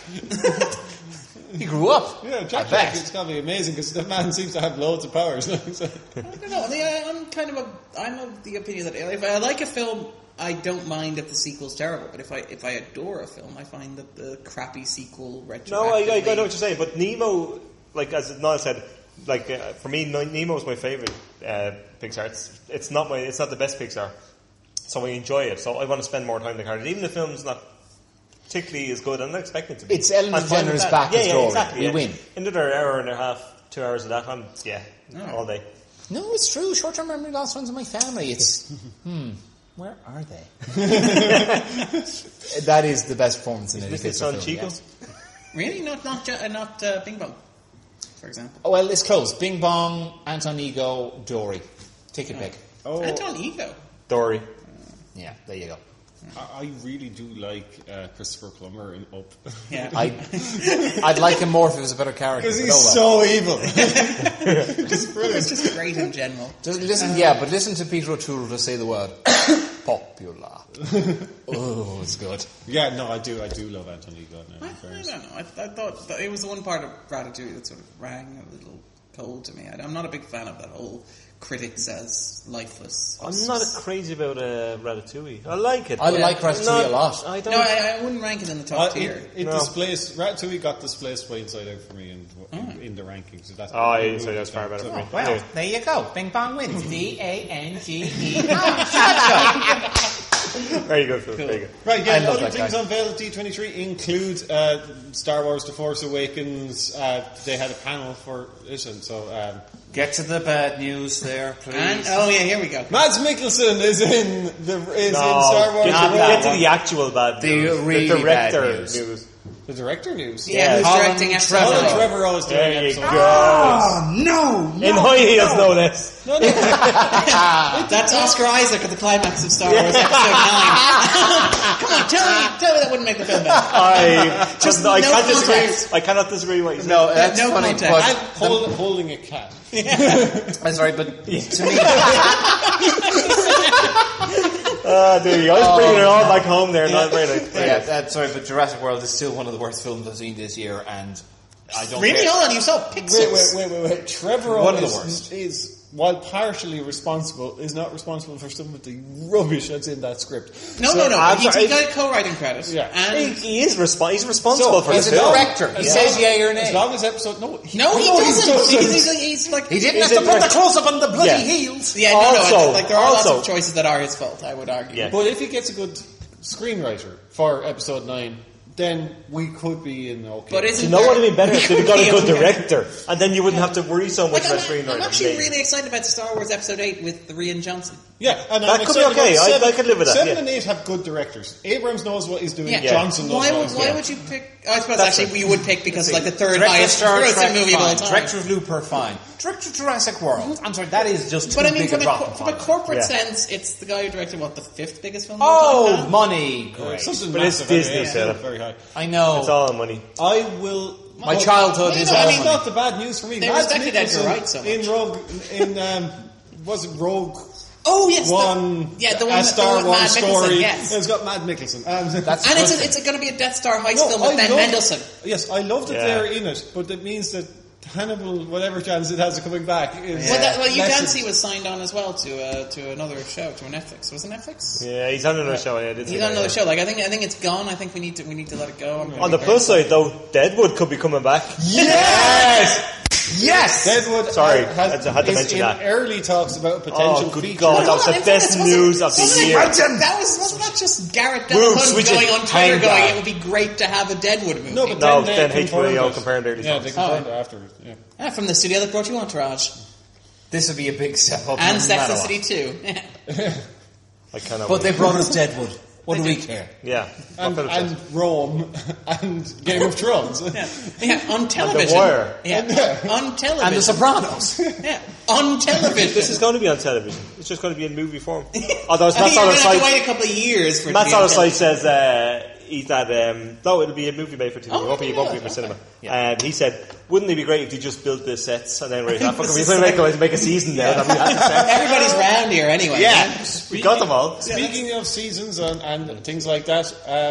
Jack. He grew up. Yeah, I Jack bet. it's going to be amazing because the man seems to have loads of powers. So- I don't know. I mean, I'm of the opinion that if I like a film, I don't mind if the sequel's terrible. But if I adore a film, I find that the crappy sequel retroactively. No, I know what you're saying, but Nemo, like as Niall said, like for me, Nemo is my favorite Pixar. It's not the best Pixar, so I enjoy it. So I want to spend more time in the characters, even if the film's not particularly as good. I'm not expecting it to be. It's Ellen I'm fine with DeGeneres that. back Yeah, as yeah, Dory. exactly. We Yeah. win. Another hour and a half, 2 hours of that. All day. No, it's true. Short-term memory loss runs in my family. It's where are they? That is the best performance in any Isn't it Pixar Son film. Chico? Yes. Really not Bing Bong, for example. Oh, well, it's close. Bing Bong, Anton Ego, Dory. Take your pick. Oh, Anton Ego. Dory. Yeah, there you go. I really do like Christopher Plummer in Up. Yeah. I'd like him more if he was a better character. Because but he's oh well. so evil. Just brilliant. It's just great in general. Just listen, but listen to Peter O'Toole just say the word popular. Oh, it's good. Yeah, no, I do love Anthony God now. I don't know. I thought that it was the one part of Ratatouille that sort of rang a little cold to me. I'm not a big fan of that whole critics as lifeless. I'm not crazy about Ratatouille. I like it. I like Ratatouille a lot. I don't. No, I wouldn't rank it in the top tier. It No. displaced Ratatouille got displaced by Inside Out for me in in the rankings. So that's So that's far better for me. Well, there you go. Bing Bong wins. DANGE. Very good, Phil. Very good. Right, I yeah, love other that things guy. unveiled at D23 include Star Wars The Force Awakens. They had a panel for it, and so... Get to the bad news there, please. And here we go. Mads Mikkelsen is in in No, Star Wars. get to the actual bad news. really the director bad news. The director news. Yeah, who's Colin directing episode Trevorrow. Colin 9? Trevorrow is doing There you episode. go. No! In high heels, no less. That's Oscar Isaac at the climax of Star Wars Episode 9. Come on, tell me that wouldn't make the film better. I no can't disagree. context. I cannot disagree with what you said. No, that's No funny, context. And but... holding a cat. That's right, but to me... There you go. I was bringing it all back home there. Not very nice. sorry, but Jurassic World is still one of the worst films I've seen this year, and I don't Really? care. Hold on, you saw Pixels. Wait. Trevorrow One of the worst. is, while partially responsible, is not responsible for some of the rubbish that's in that script. No. He got a co-writing credit. Yeah. And He is he's responsible for He's this a film. director. He says yay or nay. As long as episode... No, he doesn't. He's like... He didn't He's have to a put the director. close-up on the bloody Yeah. heels. Yeah, Also- there are lots also- of choices that are his fault, I would argue. Yeah. But if he gets a good screenwriter for episode 9, then we could be in okay. But isn't You know what would there- have been better if they got a good director, and then you wouldn't have to worry so much Like, about I'm screenwriting. actually really excited about Star Wars Episode 8 with Rian Johnson. Yeah, and That I'm could be excited okay. about I could live with that, 7 yeah. and 8 have good directors. Abrams knows what he's doing. Yeah. Johnson knows Why what he's doing. would you pick... I suppose That's actually you would pick because it's like the third Director of highest Star grossing Trek, movie of all fine. time. Director of Looper, fine. Director of Jurassic World. I'm sorry, that is just too But I mean, big from a drop. a corporate Yeah. sense, it's the guy who directed, the 5th biggest film of all time Oh, now? money. Great. Something But it's massive, Disney, anyway. so- Very high. I know. It's all money. I will... My childhood Well, is no, all it's money. not the bad news for me. They Mads respected Edgar Mikkelsen Wright so much. in Rogue... was it Rogue... Oh, yes. the the one a with Star Matt Wars Mikkelsen, story. yes. It's got Matt Mikkelsen. That's And good. it's going to be a Death Star heist No, film with I Ben love- Mendelsohn. Yes, I love that Yeah. they're in it, but it means that Hannibal, whatever chance it has of coming back, is Well, Hugh lessened. Dancy was signed on as well to another show, to a Netflix. Was it Netflix? Yeah, he's on another show. Yeah, I did see He's that, on another yeah. show. Like I think it's gone. I think we need to let it go. On the plus side, though, Deadwood could be coming back. Yes! Yes! Deadwood Sorry, has, I had to is mention in that. early talks about a potential Oh, good feature. God, that was Hold on, the in best fairness, news of the wasn't year. Wasn't that just Garrett Woo, Delahunt switch it. going on Twitter Thank going, God. it would be great to have a Deadwood movie? No, but No, then, then they HBO it. confirmed early Yeah, talks. they confirmed it afterwards. Yeah. Yeah, from the studio that brought you Entourage. This would be a big step up. And no Sex matter and what. City 2. I cannot But wait. they brought us Deadwood. What do we care? Yeah. And Rome and Game of Thrones. Yeah, on television. Wire. Yeah, on television. And The Sopranos. Yeah, on television. This is going to be on television. It's just going to be in movie form. Although it's I think Matt's you're other going to have to site. wait a couple of years for it Matt's to be on other site television. says he's that. No, it'll be a movie made for TV. Oh, It won't be yeah. for cinema. And he said, "Wouldn't it be great if you just built the sets and then we're like, fuck, This we're is going to make a season now? That'd be that's Everybody's round here anyway. Yeah, we got them all. Speaking of seasons and things like that,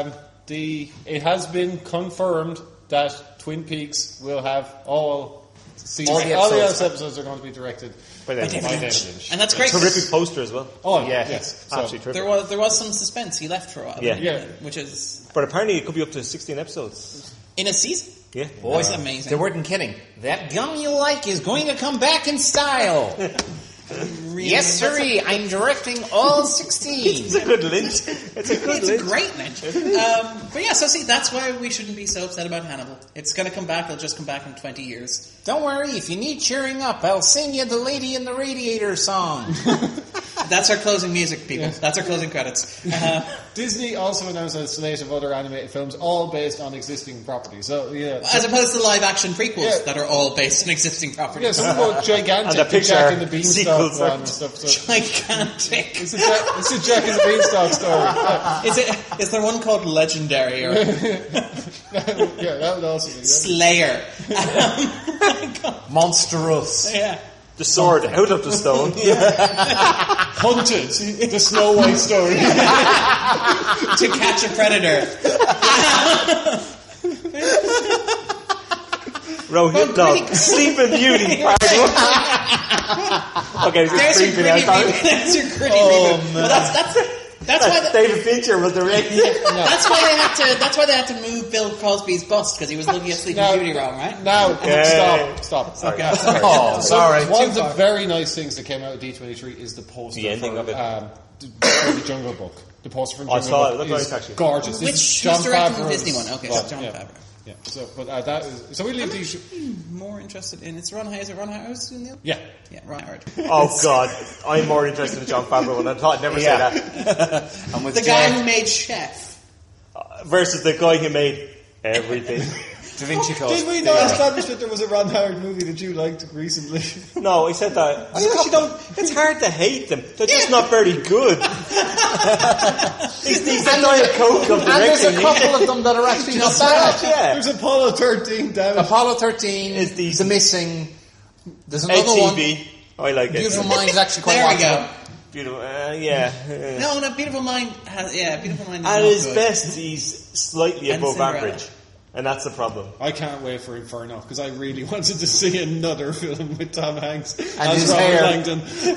it has been confirmed that Twin Peaks will have all seasons. All the All the episodes. episodes are going to be directed By by then. David Lynch. And that's great. Terrific poster as well. Oh, Yeah. yes. So, Absolutely terrific. There was some suspense. He left for a while. Yeah. didn't he? Yeah. Which is But apparently it could be up to 16 episodes. in a season. Yeah. That's amazing. They weren't kidding. That gum you like is going to come back in style. Really Yes, sirree. I'm directing all 16. It's a good Lynch. It's a good It's Lynch. a great Lynch. But yeah, so see, that's why we shouldn't be so upset about Hannibal. It's going to come back. It'll just come back in 20 years. Don't worry, if you need cheering up, I'll sing you the Lady in the Radiator song. That's our closing music, people. That's our closing credits. Disney also announced a slate of other animated films, all based on existing properties. So, yeah. As opposed to live-action prequels Yeah. that are all based on existing properties. Yeah, some go gigantic. And the the Jack and the Pixar Beanstalk sequels one are- and stuff. So. Gigantic. It's a Jack and the Beanstalk story. Is there one called Legendary or Yeah, that would also be. Yeah. Slayer? Monstrous. Yeah. The sword out of the stone. Hunted, the Snow White story. To Catch a Predator. Rohit, Sleeping Beauty, part 1. Okay, this is There's your creepy gritty now. reboot. There's your gritty reboot. Well, That's why. David Fincher was the race. That's why they had to move Bill Cosby's bust because he was looking at Sleeping Beauty wrong, right? Now, stop. Sorry. Oh, sorry. One of the very nice things that came out of D23 is the poster The ending for, of it. For the Jungle Book. The poster from I Jungle saw it. Book Looked nice, is actually. gorgeous. This is Which Jon was directing the Favreau's- Disney one. Okay, so Jon Favreau. Yeah. So we leave these. More interested in it's Ron. Is it Ron Howard doing the? Yeah. Yeah, Ron Howard. Oh God, I'm more interested in Jon Favreau, and I thought I'd never say that. And with The guy who made Chef. Versus the guy who made everything. Da Vinci Code. Did we not establish that there was a Ron Howard movie that you liked recently? No, I said that. I actually don't. It's hard to hate them. They're just not very good. He's the Diet Coke of And there's directing. a couple of them that are actually not bad. Yeah. There's Apollo 13 down. Apollo 13 Is is decent. The Missing. There's another one. HEB. I like it. Beautiful Mind is actually quite There we go. watchable. Beautiful. Yeah. No, Beautiful Mind has. Yeah, Beautiful Mind. Is At not his good. best, he's slightly And above Cinderella. average. And that's the problem. I can't wait for Inferno because I really wanted to see another film with Tom Hanks And as his Robert hair. Langdon.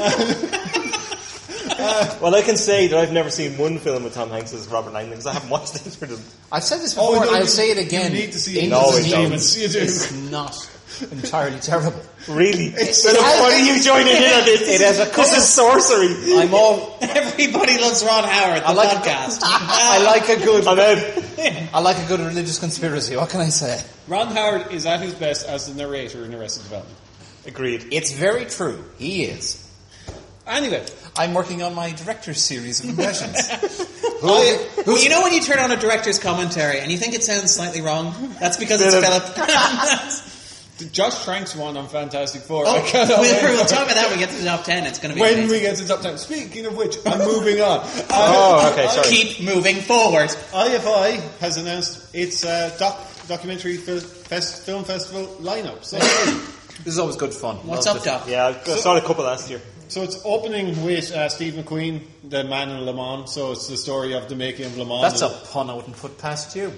Well, I can say that I've never seen one film with Tom Hanks as Robert Langdon because I haven't watched either of them. I've said this before, and no, I'll say it again. You need to see Into No, the it don't. Demons You do. is not entirely terrible. Really? it What are has- you joining in on this? it has a This is sorcery. I'm all. Everybody loves Ron Howard. The I like podcast. I like a good. I'm out. I like a good religious conspiracy. What can I say? Ron Howard is at his best as the narrator in Arrested Development. Agreed. It's very true. He is. Anyway, I'm working on my director's series of impressions. Well, you know when you turn on a director's commentary and you think it sounds slightly wrong? That's because it's Philip. Josh Trank's one on Fantastic Four. Oh, I cannot wait we'll for- talk about that when we get to the top 10. It's going to be when amazing. we get to top 10. Speaking of which, I'm moving on. Oh, okay, sorry. Keep moving forward. IFI has announced its documentary film festival lineup. So, This is always good fun. What's Love up, it. Doc? Yeah, I saw a couple last year. so it's opening with Steve McQueen, the man in Le Mans. So it's the story of the making of Le Mans. That's a pun I wouldn't put past you.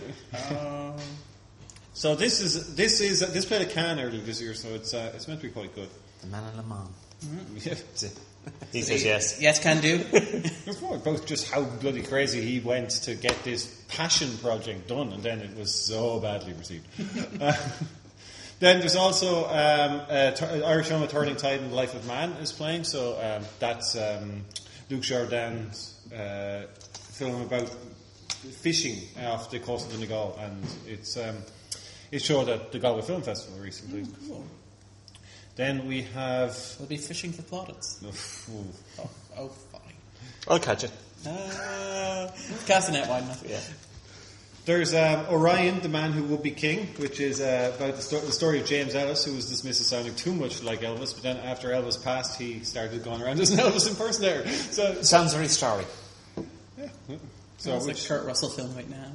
So this played at Cannes earlier this year. So it's meant to be quite good. The Man in Le Mans. Yeah. He says yes. Yes, can do. It's more about just how bloody crazy he went to get this passion project done, and then it was so badly received. Then there's also Irish film, A Turning Tide in the Life of Man is playing. So that's Luc Jourdain's film about fishing off the coast of the Donegal, and it showed at the Galway Film Festival recently. Then we have. We'll be fishing for plaudits. Oh, fine. I'll catch it. Cast a net wide enough. Yeah. There's Orion, the Man Who Would Be King, which is about the story of James Ellis, who was dismissed as sounding too much like Elvis, but then after Elvis passed, he started going around as an Elvis impersonator. So, Sounds very starry. so It's like a Kurt Russell film right now.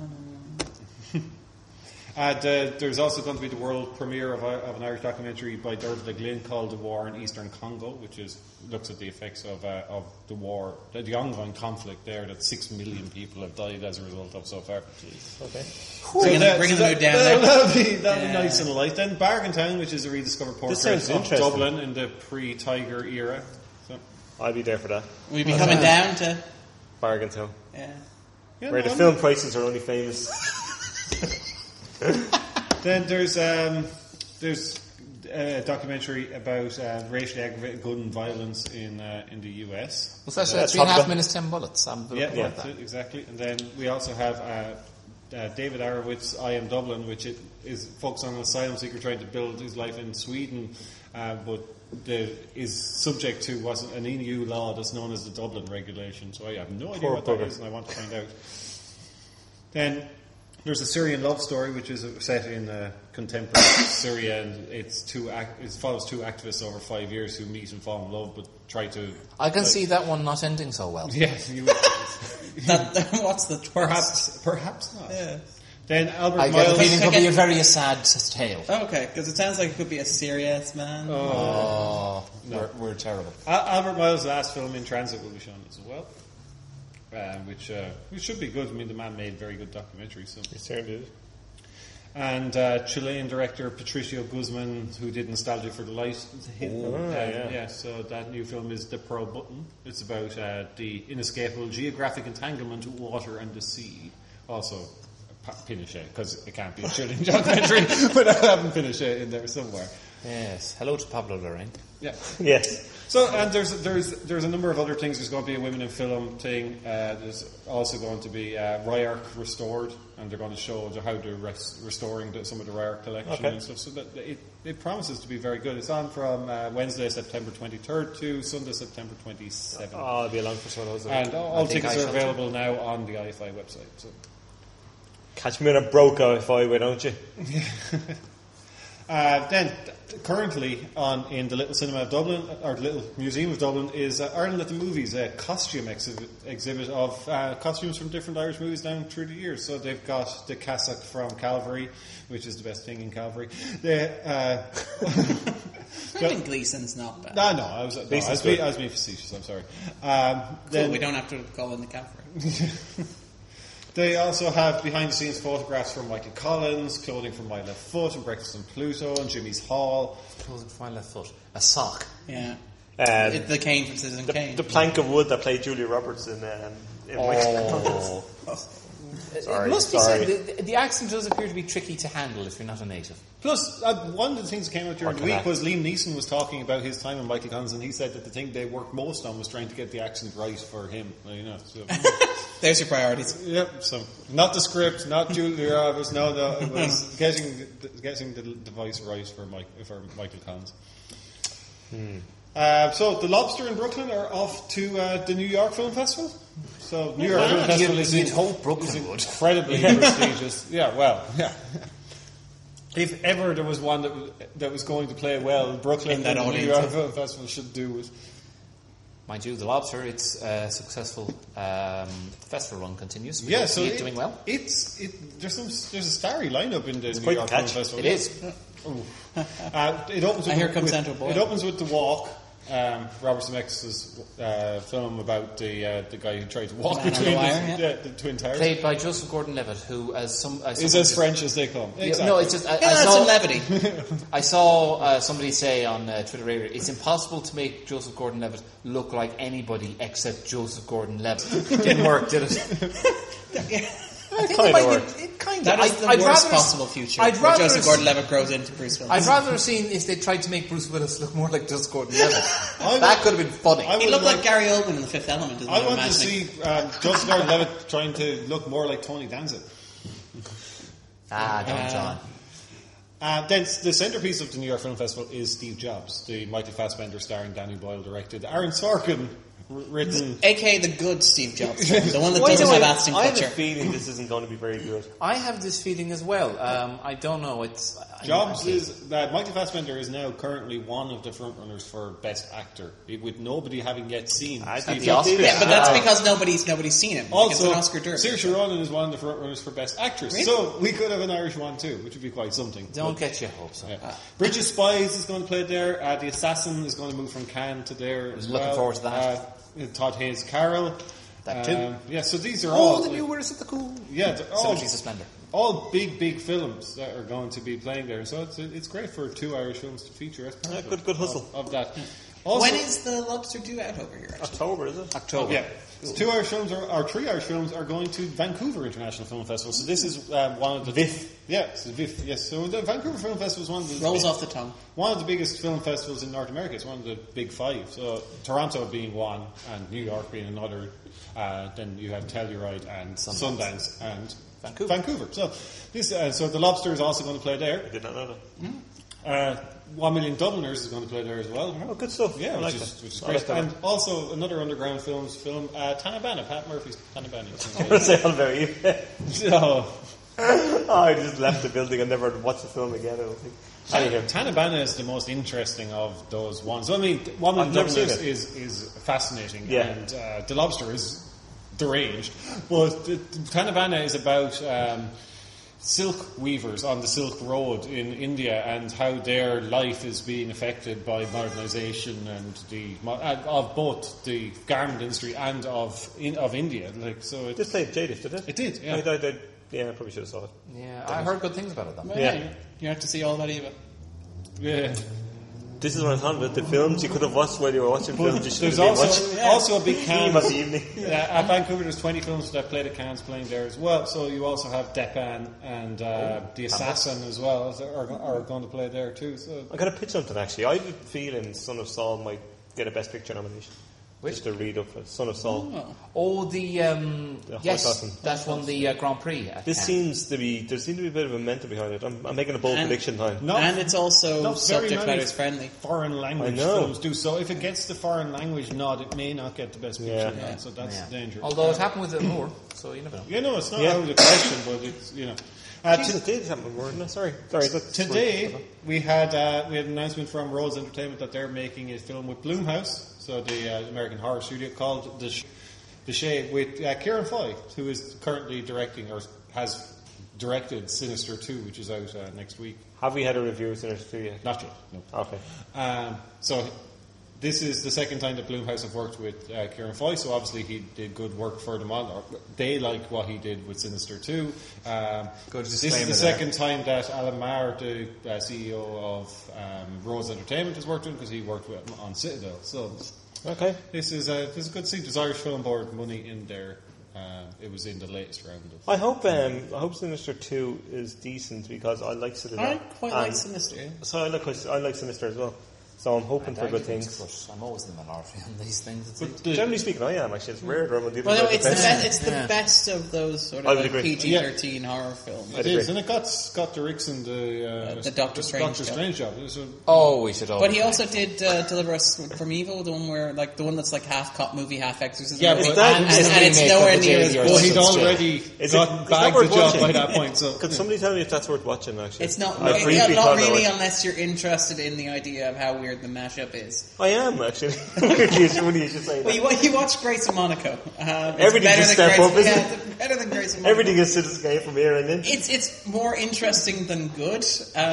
there's also going to be the world premiere of an Irish documentary by Dermot Glynn called "The War in Eastern Congo," which looks at the effects of the war, the ongoing conflict there that 6 million people have died as a result of so far. Okay. Bringing the mood down there. That'll be nice and light. Then Bargaintown, which is a rediscovered portrait sounds of interesting. Dublin in the pre-Tiger era. So, I'll be there for that. We'll be coming down to. Bargain Town. Yeah. yeah, Where no, the film prices are only famous. Then there's a documentary about racially aggravated gun violence in the US. Was that Yeah, 3.5 talk minutes, 10 bullets? I'm Yeah, looking at that's that. it, exactly. And then we also have David Arowitz, I Am Dublin, which is focused on an asylum seeker trying to build his life in Sweden, but is subject to an EU law that's known as the Dublin Regulation. So I have no idea Poor what that bugger. is, and I want to find out. Then there's a Syrian love story, which is set in contemporary Syria, and it follows two activists over 5 years who meet and fall in love, but try to. I can see that one not ending so well. Yes, What's the twist? perhaps not. Yeah. Then Albert I get the Miles. feeling it could be a very sad tale. Oh, okay, because it sounds like it could be a serious man. Oh, we're terrible. Albert Miles' last film, In Transit, will be shown as well, which should be good. I mean, the man made very good documentaries. So. He certainly did. And Chilean director Patricio Guzman, who did Nostalgia for the Light. So that new film is The Pearl Button. It's about the inescapable geographic entanglement of water and the sea. Also, Pinochet, because it can't be a Chilean documentary without having Pinochet in there somewhere. Yes. Hello to Pablo Larraín. Yeah. Yes. So, and there's a number of other things. There's going to be a Women in Film thing. There's also going to be Ryark Restored, and they're going to show how they're restoring some of the Ryark collection and stuff. So that it promises to be very good. It's on from Wednesday, September 23rd to Sunday, September 27th. Oh, it'll be along for some of those. And all tickets are available now on the IFI website. So. Catch me on a broke IFI, why don't you? Then, currently in the Little Cinema of Dublin, or the Little Museum of Dublin, is Ireland at the Movies, a costume exhibit of costumes from different Irish movies down through the years. So they've got the cassock from Calvary, which is the best thing in Calvary. I think Gleason's not bad. No, I was being facetious, I'm sorry. Cool, we don't have to call in the Calvary. They also have behind-the-scenes photographs from Michael Collins, clothing from My Left Foot, and Breakfast on Pluto, and Jimmy's Hall. Clothing from My Left Foot. A sock. Yeah. The cane from Citizen Kane. The plank of wood that played Julia Roberts in Michael Collins. It must be said, the accent does appear to be tricky to handle if you're not a native. Plus, one of the things that came out during the week was Liam Neeson was talking about his time in Michael Collins, and he said that the thing they worked most on was trying to get the accent right for him. So. There's your priorities. Yep. So not the script, not Julia Roberts. No, it was getting the voice right for Michael Collins. So the Lobster in Brooklyn are off to the New York Film Festival. So New York Film Festival is incredibly prestigious. Yeah, well, yeah. If ever there was one that was going to play well, Brooklyn and the New York Film Festival should do it. Mind you, the Lobster, it's successful. Festival run continues. Yeah, so it's doing well. There's a starry lineup in the New York Film Festival. It is. It opens. And here comes Sandra Boyle. It opens with The Walk. Robert Zemeckis' film about the guy who tried to walk between the Twin Towers, played by Joseph Gordon-Levitt, who is as French as they come. Exactly. No, it's just I saw some levity. I saw somebody say on Twitter earlier, it's impossible to make Joseph Gordon-Levitt look like anybody except Joseph Gordon-Levitt. It didn't work, did it? It kind of worked. That is the worst possible future. Where Joseph Gordon-Levitt grows into Bruce Willis. I'd rather have seen if they tried to make Bruce Willis look more like Joseph Gordon-Levitt. That could have been funny. He looked like Gary Oldman in The Fifth Element. I want to see Joseph Gordon-Levitt trying to look more like Tony Danza. Don't John. Then the centrepiece of the New York Film Festival is Steve Jobs, the Michael Fassbender starring Danny Boyle directed, Aaron Sorkin written, a.k.a. the good Steve Jobs, the one that doesn't have Aston Kutcher. I have a feeling this isn't going to be very good. I have this feeling as well. I don't know. Jobs is that Michael Fassbender is now currently one of the frontrunners for Best Actor, with nobody having yet seen Steve Jobs. Yeah, but that's because nobody's seen him. Also, it's an Oscar derby. Saoirse Ronan is one of the frontrunners for Best Actress, really? So we could have an Irish one too, which would be quite something. Don't get your hopes up. Yeah. Bridge of Spies is going to play there. The Assassin is going to move from Cannes to there as well. Looking forward to that. Todd Haynes Carroll. That too. Yeah, so these are all the new Where's It the Cool? Yeah, they're all Symmetries of Splendor. All big films that are going to be playing there. So it's great for two Irish films to feature as part good hustle of that. Also, when is the Lobster due out over here? Actually? October, is it? October. Yeah. So two Irish films, or three Irish films, are going to Vancouver International Film Festival. So this is one of the... VIF. Yeah, it's the VIF, yes. So the Vancouver Film Festival is one of the... Rolls off the tongue. One of the biggest film festivals in North America. It's one of the big five. So Toronto being one, and New York being another. Then you have Telluride and Sundance and Vancouver. So so the Lobster is also going to play there. I did not know that. 1 Million Dubliners is going to play there as well. Oh, good stuff. Yeah, which is great. And also another underground film, Tanabana, Pat Murphy's Tanabana. I'm going to say Oliver Eve. So, I just left the building and never watched the film again, I don't think. Tanabana is the most interesting of those ones. I mean, 1 Million Dubliners is fascinating, and The Lobster is deranged. But Tanabana is about... silk weavers on the Silk Road in India and how their life is being affected by modernisation and of both the garment industry and of India. Like so, this played Jadis, did it? It did. Yeah. Yeah, I probably should have saw it. Yeah, I heard good things about it, though. Well, Yeah. you have to see all about Eva. Yeah. This is what I'm talking about. The films you could have watched while you were watching films. You should There's have been watching. also a big Theme of Cannes. the evening. At Vancouver, there's 20 films that played at Cannes playing there as well. So you also have Depan and The Assassin as well are going to play there too. So I got to pitch something actually. I have a feeling Son of Saul might get a Best Picture nomination. Just to read up Son of Saul. Oh, White yes, Assassin. that won the Grand Prix. At This Cannes. seems to be there seems to be a bit of a momentum behind it. I'm making a bold prediction time. And it's also not very subject many matters friendly. foreign language I know. films do. So if it gets the foreign language nod, it may not get the best picture Yeah. nod. So that's the danger. Although it happened with it more, so you never know. You know, it's not Yeah. out of the question, but it's Jesus, it did happen more. No, sorry. Today we had an announcement from Rhodes Entertainment that they're making a film with Blumhouse, so the American horror studio, called The Shade, with Kieran Foy, who is currently directing or has directed Sinister 2, which is out next week. Have we had a review of Sinister 2 yet? Not yet, no. Okay. So this is the second time that Blumhouse have worked with Kieran Foy, so obviously he did good work for them on. Or they like what he did with Sinister 2. Good This is disclaimer the there. second time that Alan Maher, the CEO of Rose Entertainment, has worked with him, because he worked with him on Citadel. So Okay. this is a good scene. There's Irish Film Board money in there. It was in the latest round of. I hope Sinister 2 is decent because I like Citadel. I quite like And Sinister. Yeah. So I like Sinister as well. So I'm hoping for good things. But I'm always in the minority on these things. It But seems. the- Generally speaking, I am actually. It's weird. When I'm Well, no, it's the best. best. It's the best of those sort I of would like agree. PG-13 horror films. It is, and it got Scott Derrickson The Doctor Strange job. Strange job. So Oh, we should all. But he also did Deliver Us from Evil, the one where like the one that's like half cop movie, half exorcism. Yeah, but that- and It's it's remake nowhere of the near as JD good. well, he'd It's already Is got it bagged worth the job watching? by that point. So Could somebody tell me if that's worth watching? Actually, It's not, I briefly not thought I really would. unless you're interested in the idea of how weird the mashup is. I am actually. Weirdly, you should say Well, that. you watch Grace and Monaco. Everything just step up, isn't it? It's better than Grace and Monaco. Everything is Citizen from here and in. It's more interesting than good.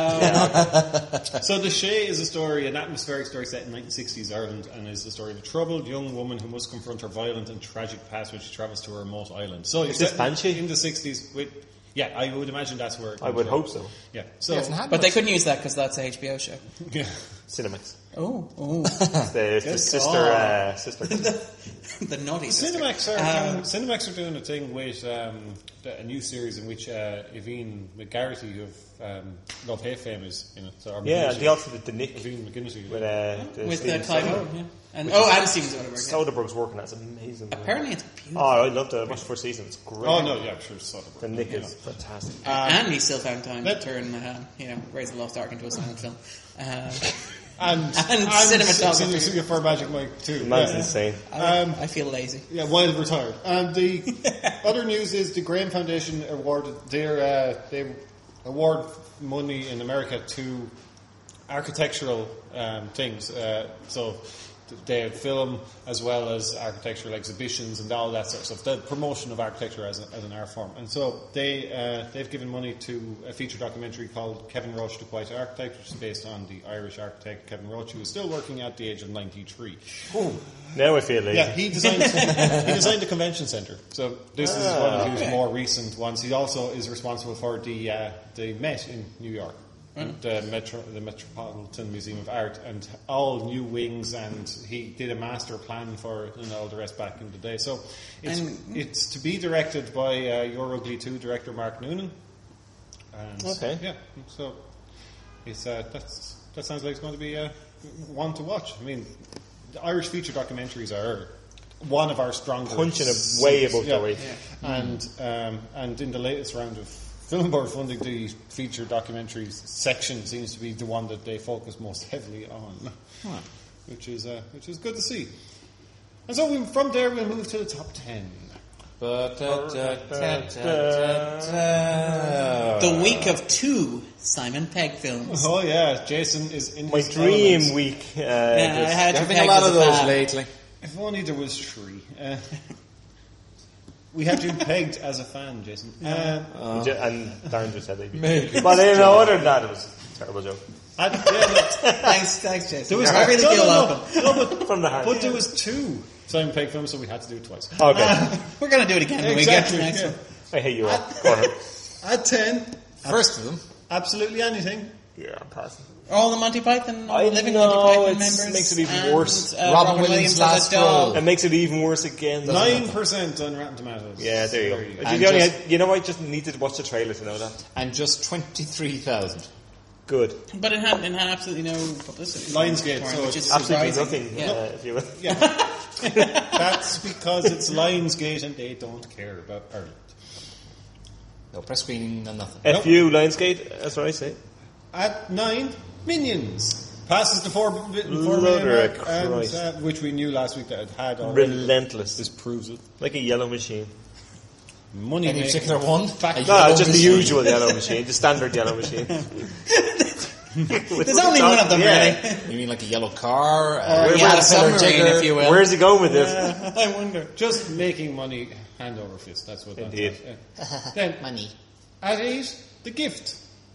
So The Shay is an atmospheric story set in 1960s Ireland, and is the story of a troubled young woman who must confront her violent and tragic past when she travels to a remote island. So Is it's this set Banshee? in the 60s. Yeah, I would imagine that's where it I comes would from. hope so. Yeah. So Yes, and had But they it. couldn't use that because that's a HBO show. yeah. Cinemax. Oh, It's the sister. Sister. the naughty sister. Cinemax are doing a thing with a new series in which Yvonne McGarity of Love Hate fame is in it. So, or Yeah, McGinnisty. they also did the Nick Yvonne McGinnisty. with With Steven Clive Soderbergh. Owen, yeah. And Steven Soderbergh. Yeah. Soderbergh's working. That's amazing. Apparently it's beautiful. Oh, I loved it. I watched the first season. It's great. Oh no, yeah, sure, Soderbergh. The Nick You is fantastic. And he still found time to Let- turn, Raise the Lost Ark into a silent film. And cinematography. for Magic Mike too. Man's Yeah. insane. I feel lazy. Yeah, while retired. And the other news is the Graham Foundation awarded they award money in America to architectural things. So they have film as well as architectural exhibitions and all that sort of stuff. The promotion of architecture as an art form. And so they've given money to a feature documentary called Kevin Roche, the Quiet Architect, which is based on the Irish architect Kevin Roche, who is still working at the age of 93. Now I feel lazy. Yeah, he designed the convention centre. So this is one of his more recent ones. He also is responsible for the Met in New York, the Metropolitan Museum of Art, and all new wings. And he did a master plan for it and all the rest back in the day. So it's to be directed by Euroglee 2 director Mark Noonan. And Okay. Yeah. So it's that sounds like it's going to be one to watch. I mean, the Irish feature documentaries are one of our strongest, Punching way above their weight. And in the latest round of Film Board funding, the feature documentaries section seems to be the one that they focus most heavily on, which is good to see. And so from there we'll move to the top 10. The week of 2 Simon Pegg films. Oh yeah, Jason is in My his dream element. week. I had There to have been Pegg a lot as of those fan. lately. If only there was 3. We have you pegged as a fan, Jason. And Darren just said they'd be. But other than that, it was a terrible joke. Thanks, Jason. There was I really feel welcome. No, From the heart. but there was 2 Simon Pegg films, so we had to do it twice. Okay. We're going to do it again when we get to the next yeah. one. I hate you all. Go ahead. At 10, First of them. absolutely anything. Yeah, I'm passing. All the Monty Python, I living know, Monty Python it members. makes it even and, worse. Robin Williams' as a last dog. role. It makes it even worse again. 9% on Rotten Tomatoes. Yeah, there you go. And You know, I just needed to watch the trailer to know that. And just 23,000. Good. But it had absolutely no publicity. Lionsgate, for it, so which is it's Absolutely surprising. nothing, Yeah. if you will. Yeah. That's because it's Lionsgate and they don't care about Ireland. No press screening, no nothing. FU, Lionsgate, that's what I say. At 9, Minions. Passes the 4 million Mother mark, of and, Christ. which we knew last week that it had already. Relentless. This proves it. Like a yellow machine. Money Any making. particular one? No, just the usual yellow machine, the standard yellow machine. There's only one of them, really. You mean like a yellow car? Or a a Caterpillar submarine, digger? if you will. Where's he going with this? I wonder. Just making money hand over fist. That's what Indeed. that's at. Then, Money. at 8, The Gift.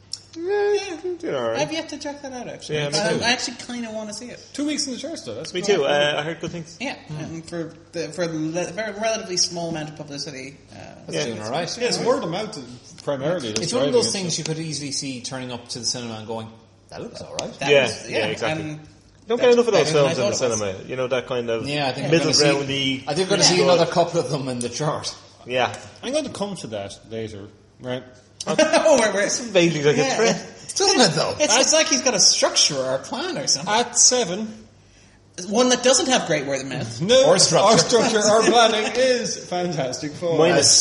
Doing all right. I've yet to check that out, actually. Yeah, me too. I actually kind of want to see it. 2 weeks in the church, though. That's Me quite too. cool. I heard good things. Yeah, and for a relatively small amount of publicity. That's doing all right. Yeah, it's word of mouth primarily. that's It's one of driving those it, things so. you could easily see turning up to the cinema and going, that looks all right. That Yeah, was- yeah, exactly. and Don't get enough of those better than I films in the thought it was. cinema. You know, that kind of Yeah, I think middle I'm gonna groundy. see, I think we're going to see another couple of them in the chart. Yeah. I'm going to come to that later, right? oh, we're Vaguely like a threat. Doesn't it though? it's like he's got a structure or a plan or something. At 7, One that doesn't have great word of mouth. no, Or structure. our planning is Fantastic Four. Mine A is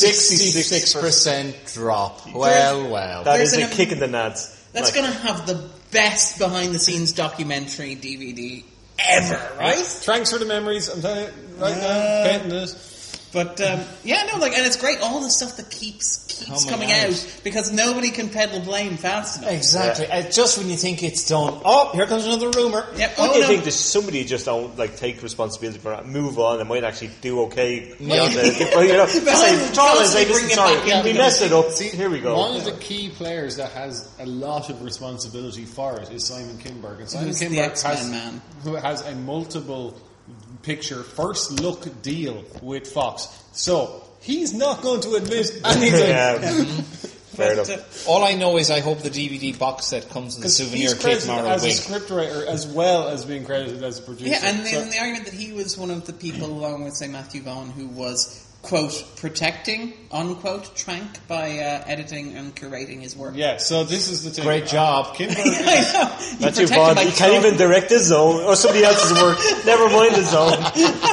66% drop. Well. That There's is a an- kick in the nads. That's Like, going to have the best behind-the-scenes documentary DVD ever, right? Thanks for the memories, I'm telling you, right now, painting this. But yeah, no, like, and it's great. All the stuff that keeps coming out. out because nobody can peddle blame fast enough. Exactly. Just when you think it's done, oh, here comes another rumour. Yep. What Oh, do you no. think? Does somebody just don't like take responsibility for that, move on, and might actually do okay? Yeah. You know, say, Charles, constantly listen, bring it sorry, back in we because- messed it up. Here we go. One of the key players that has a lot of responsibility for it is Simon Kinberg. And Simon Who's the Kinberg X-Men man. who has a multiple picture first look deal with Fox. So he's not going to admit anything. Yeah. Fair But, enough. All I know is I hope the DVD box set comes in the 'Cause souvenir he's kit credited tomorrow as a week. scriptwriter as well as being credited as a producer. yeah, and So- the argument that he was one of the people, along with, say, Matthew Vaughn, who was, quote, protecting, unquote, Trank by editing and curating his work. yeah, so this is the thing. Great job. Kinberg I know. You Matthew protect him Vaughn, by he can't throwing- even direct his own or somebody else's work. Never mind his own.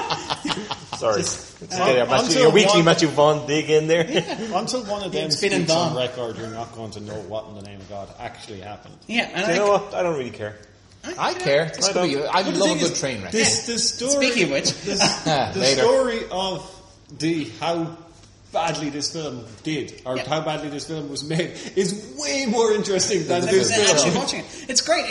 Sorry. until Your weekly one- Matthew Vaughn dig in there. Until one of them It's been and speaks on gone. record, you're not going to know what in the name of God actually happened. Yeah, and Do you know what? I don't really care. I care. This could be, I But the love a thing good is, train wreck. The story, Speaking of which, the Later. story of how badly this film did, or Yeah. how badly this film was made, is way more interesting than Like, this actually film. watching it, it's great.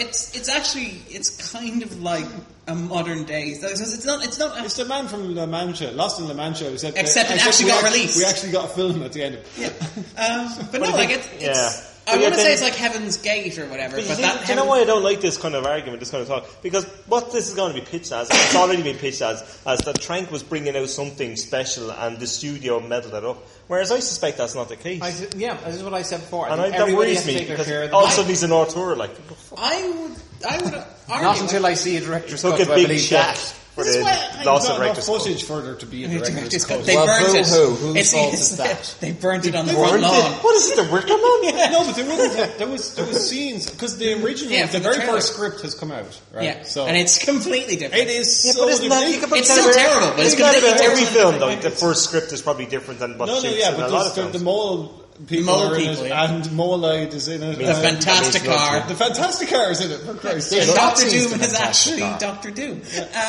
It's kind of like a modern day. It's not. It's the man from La Mancha, Lost in La Mancha, who said, Except it except actually we got act- released. We actually got a film at the end of it. But no, like it's. Yeah. I But want to then- say it's like Heaven's Gate or whatever. But But do that you know why I don't like this kind of argument, this kind of talk? Because what this is going to be pitched as, and it's already been pitched as that Trank was bringing out something special and the studio meddled it up. Whereas I suspect that's not the case. This is what I said before. And think that everybody worries has to me take their because share of the all of a pie. sudden he's an auteur, like, I would Not argue. until I see a director's took cut a do I big believe check that. for This the is why I- loss Not of enough director's cut. footage for there to be a Director's director's cut. cut. They Well, burnt it. Whose It's- fault is that? They burnt it on the They front weren't lawn. What is it they're working on? No, but there was scenes because the original, Yeah, the from the very trailer. first script has come out, right? Yeah, So and it's completely different. it is Yeah, so but isn't that, you different. can It's put that still about- terrible, but it's isn't that completely about every different. film, though. The first script is probably different than what No, shoots yeah, in a but lot of the films. mole people Mole are in people, it, yeah. and Molide is in it. The and Fantastic Car. The Fantastic Car is in it, for Christ's sake. There's Doctor Nazis Doom in is Fantastic actually Car. Doctor Doom.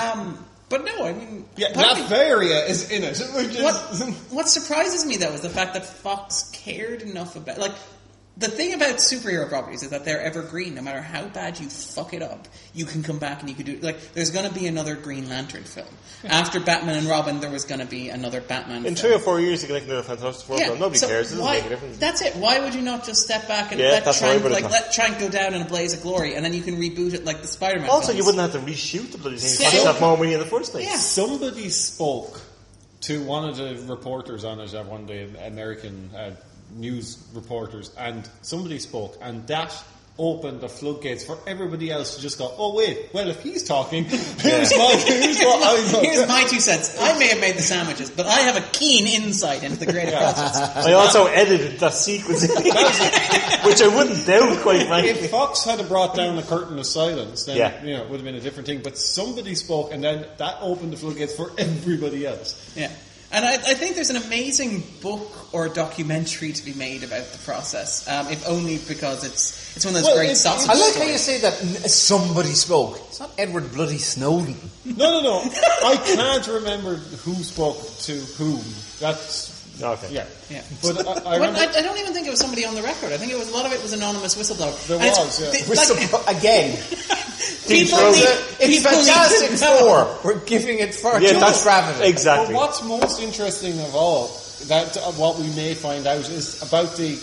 But no, I mean, Yeah, partly- Latveria is in it. Which is, what surprises me though is the fact that Fox cared enough about, like, the thing about superhero properties is that they're evergreen. No matter how bad you fuck it up, you can come back and you can do it. Like, there's going to be another Green Lantern film. After Batman and Robin, there was going to be another Batman In film. 3 or 4 years, you can make another Fantastic Four film. Nobody so cares. It doesn't why- make a difference. That's it. Why would you not just step back and Yeah, let that's what I Trank, would've like, done. let Trank go down in a blaze of glory, and then you can reboot it like the Spider-Man Also, films. you wouldn't have to reshoot the bloody thing. Yeah. You have more money in the first place. Yeah. somebody spoke to one of the reporters on it one day, American news reporters, and somebody spoke, and that opened the floodgates for everybody else to just go, oh wait, well if he's talking, here's my 2 cents. I may have made the sandwiches, but I have a keen insight into the creative process. I also edited that sequence, which I wouldn't doubt, quite frankly. If Fox had brought down the curtain of silence, then it would have been a different thing. But somebody spoke, and then that opened the floodgates for everybody else. Yeah. And I think there's an amazing book or documentary to be made about the process, if only because it's one of those great sausage I like stories. how you say that somebody spoke. It's not Edward bloody Snowden. No. I can't remember who spoke to whom. That's... Okay. Yeah. But I remember... I don't even think it was somebody on the record. I think a lot of it was anonymous whistleblower. There was, Again. People It's Fantastic Four. We're giving it far too much gravity. Exactly. But what's most interesting of all, what we may find out, is about the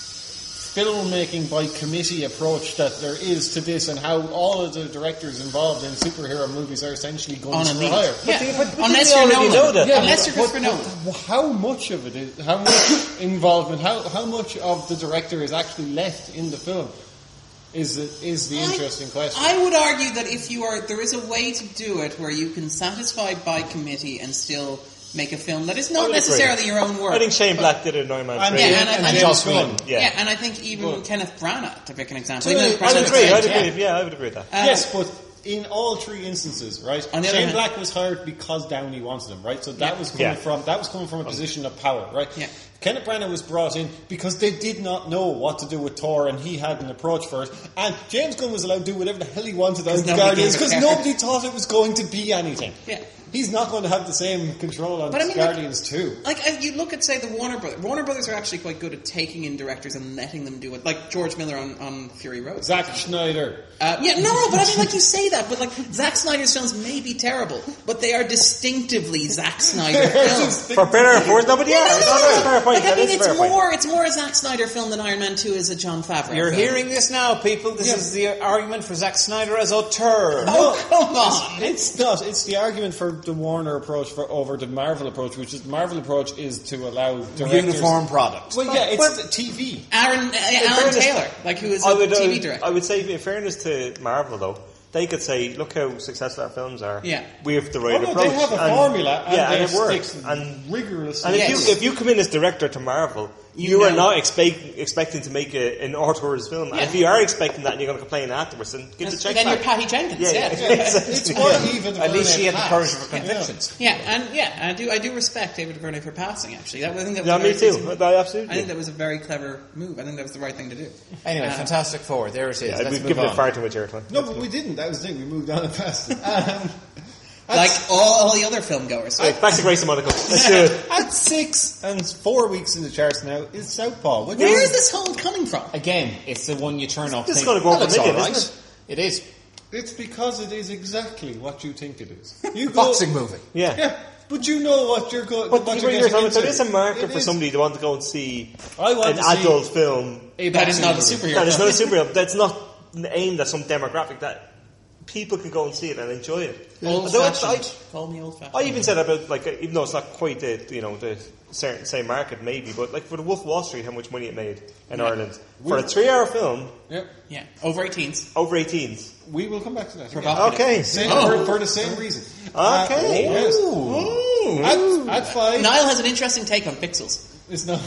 filmmaking by committee approach that there is to this, and how all of the directors involved in superhero movies are essentially going to retire. Unless you're Nolan. Unless you're Christopher Nolan. How much of it is, how much involvement, how much of the director is actually left in the film is the interesting question. I would argue that there is a way to do it where you can satisfy by committee and still make a film that is not necessarily your own work. I think Shane Black did it in Iron Man 3. And Joss Whedon. Yeah, and I think even Kenneth Branagh, to pick an example. I would agree with that. Yes, but in all 3 instances, right? Shane Black was hired because Downey wanted him, right? So that was coming from a position of power, right? Yeah. Kenneth Branagh was brought in because they did not know what to do with Thor, and he had an approach for it. And James Gunn was allowed to do whatever the hell he wanted on the Guardians because nobody thought it was going to be anything. Yeah. He's not going to have the same control on Guardians 2. You look at, say, the Warner Brothers. Warner Brothers are actually quite good at taking in directors and letting them do it. Like George Miller on Fury Road. Zack Snyder. But I mean, like you say that, but like Zack Snyder's films may be terrible, but they are distinctively Zack Snyder films. For better or for worse, nobody else. It's more a Zack Snyder film than Iron Man 2 is a John Favreau You're film. hearing this now, people. This is the argument for Zack Snyder as auteur. Oh, come on. It's not. It's the argument for the Warner approach over the Marvel approach, which is the Marvel approach is to allow directors... Uniform product. Well, yeah, it's TV. Alan Taylor, who is a TV director. I would say, in fairness to Marvel, though, they could say, look how successful our films are. Yeah. We have the right approach. They have a formula, and it works. Rigorously. And if you come in as director to Marvel, you are not expecting to make an auteur's film. Yeah. And if you are expecting that and you're going to complain afterwards, then get the check then back. you're Patty Jenkins. It's more even. At least she had the courage of her convictions. I do respect David DuVernay for passing. Actually, I think that was me too. Absolutely. I think that was a very clever move. I think that was the right thing to do. Anyway, Fantastic Four. There it is. Let's we've move given on. it far too much airtime. No, but we didn't. That was the thing. We moved on and past it. Like all the other film goers. Right, back to Grace and Monaco. Let's do it. At 6 and 4 weeks in the charts now is Southpaw. Where is this film coming from? Again, it's the one you turn up. This is going to go over a million, isn't it? It is. It's because it is exactly what you think it is. Boxing movie. Yeah. But you know what you're going. But there is a market for somebody to want to go and see an adult film. That is not a superhero. That is not a superhero. That's not aimed at some demographic. That people can go and see it and enjoy it. Call me old-fashioned. I even said about, like, even though it's not quite the same market maybe, but like for the Wolf of Wall Street, how much money it made in Ireland for a 3-hour film. Yeah, over 18s. Over 18s. We will come back to that. Okay. For the same reason. Okay. Yes. At 5. Niall has an interesting take on pixels. It's not.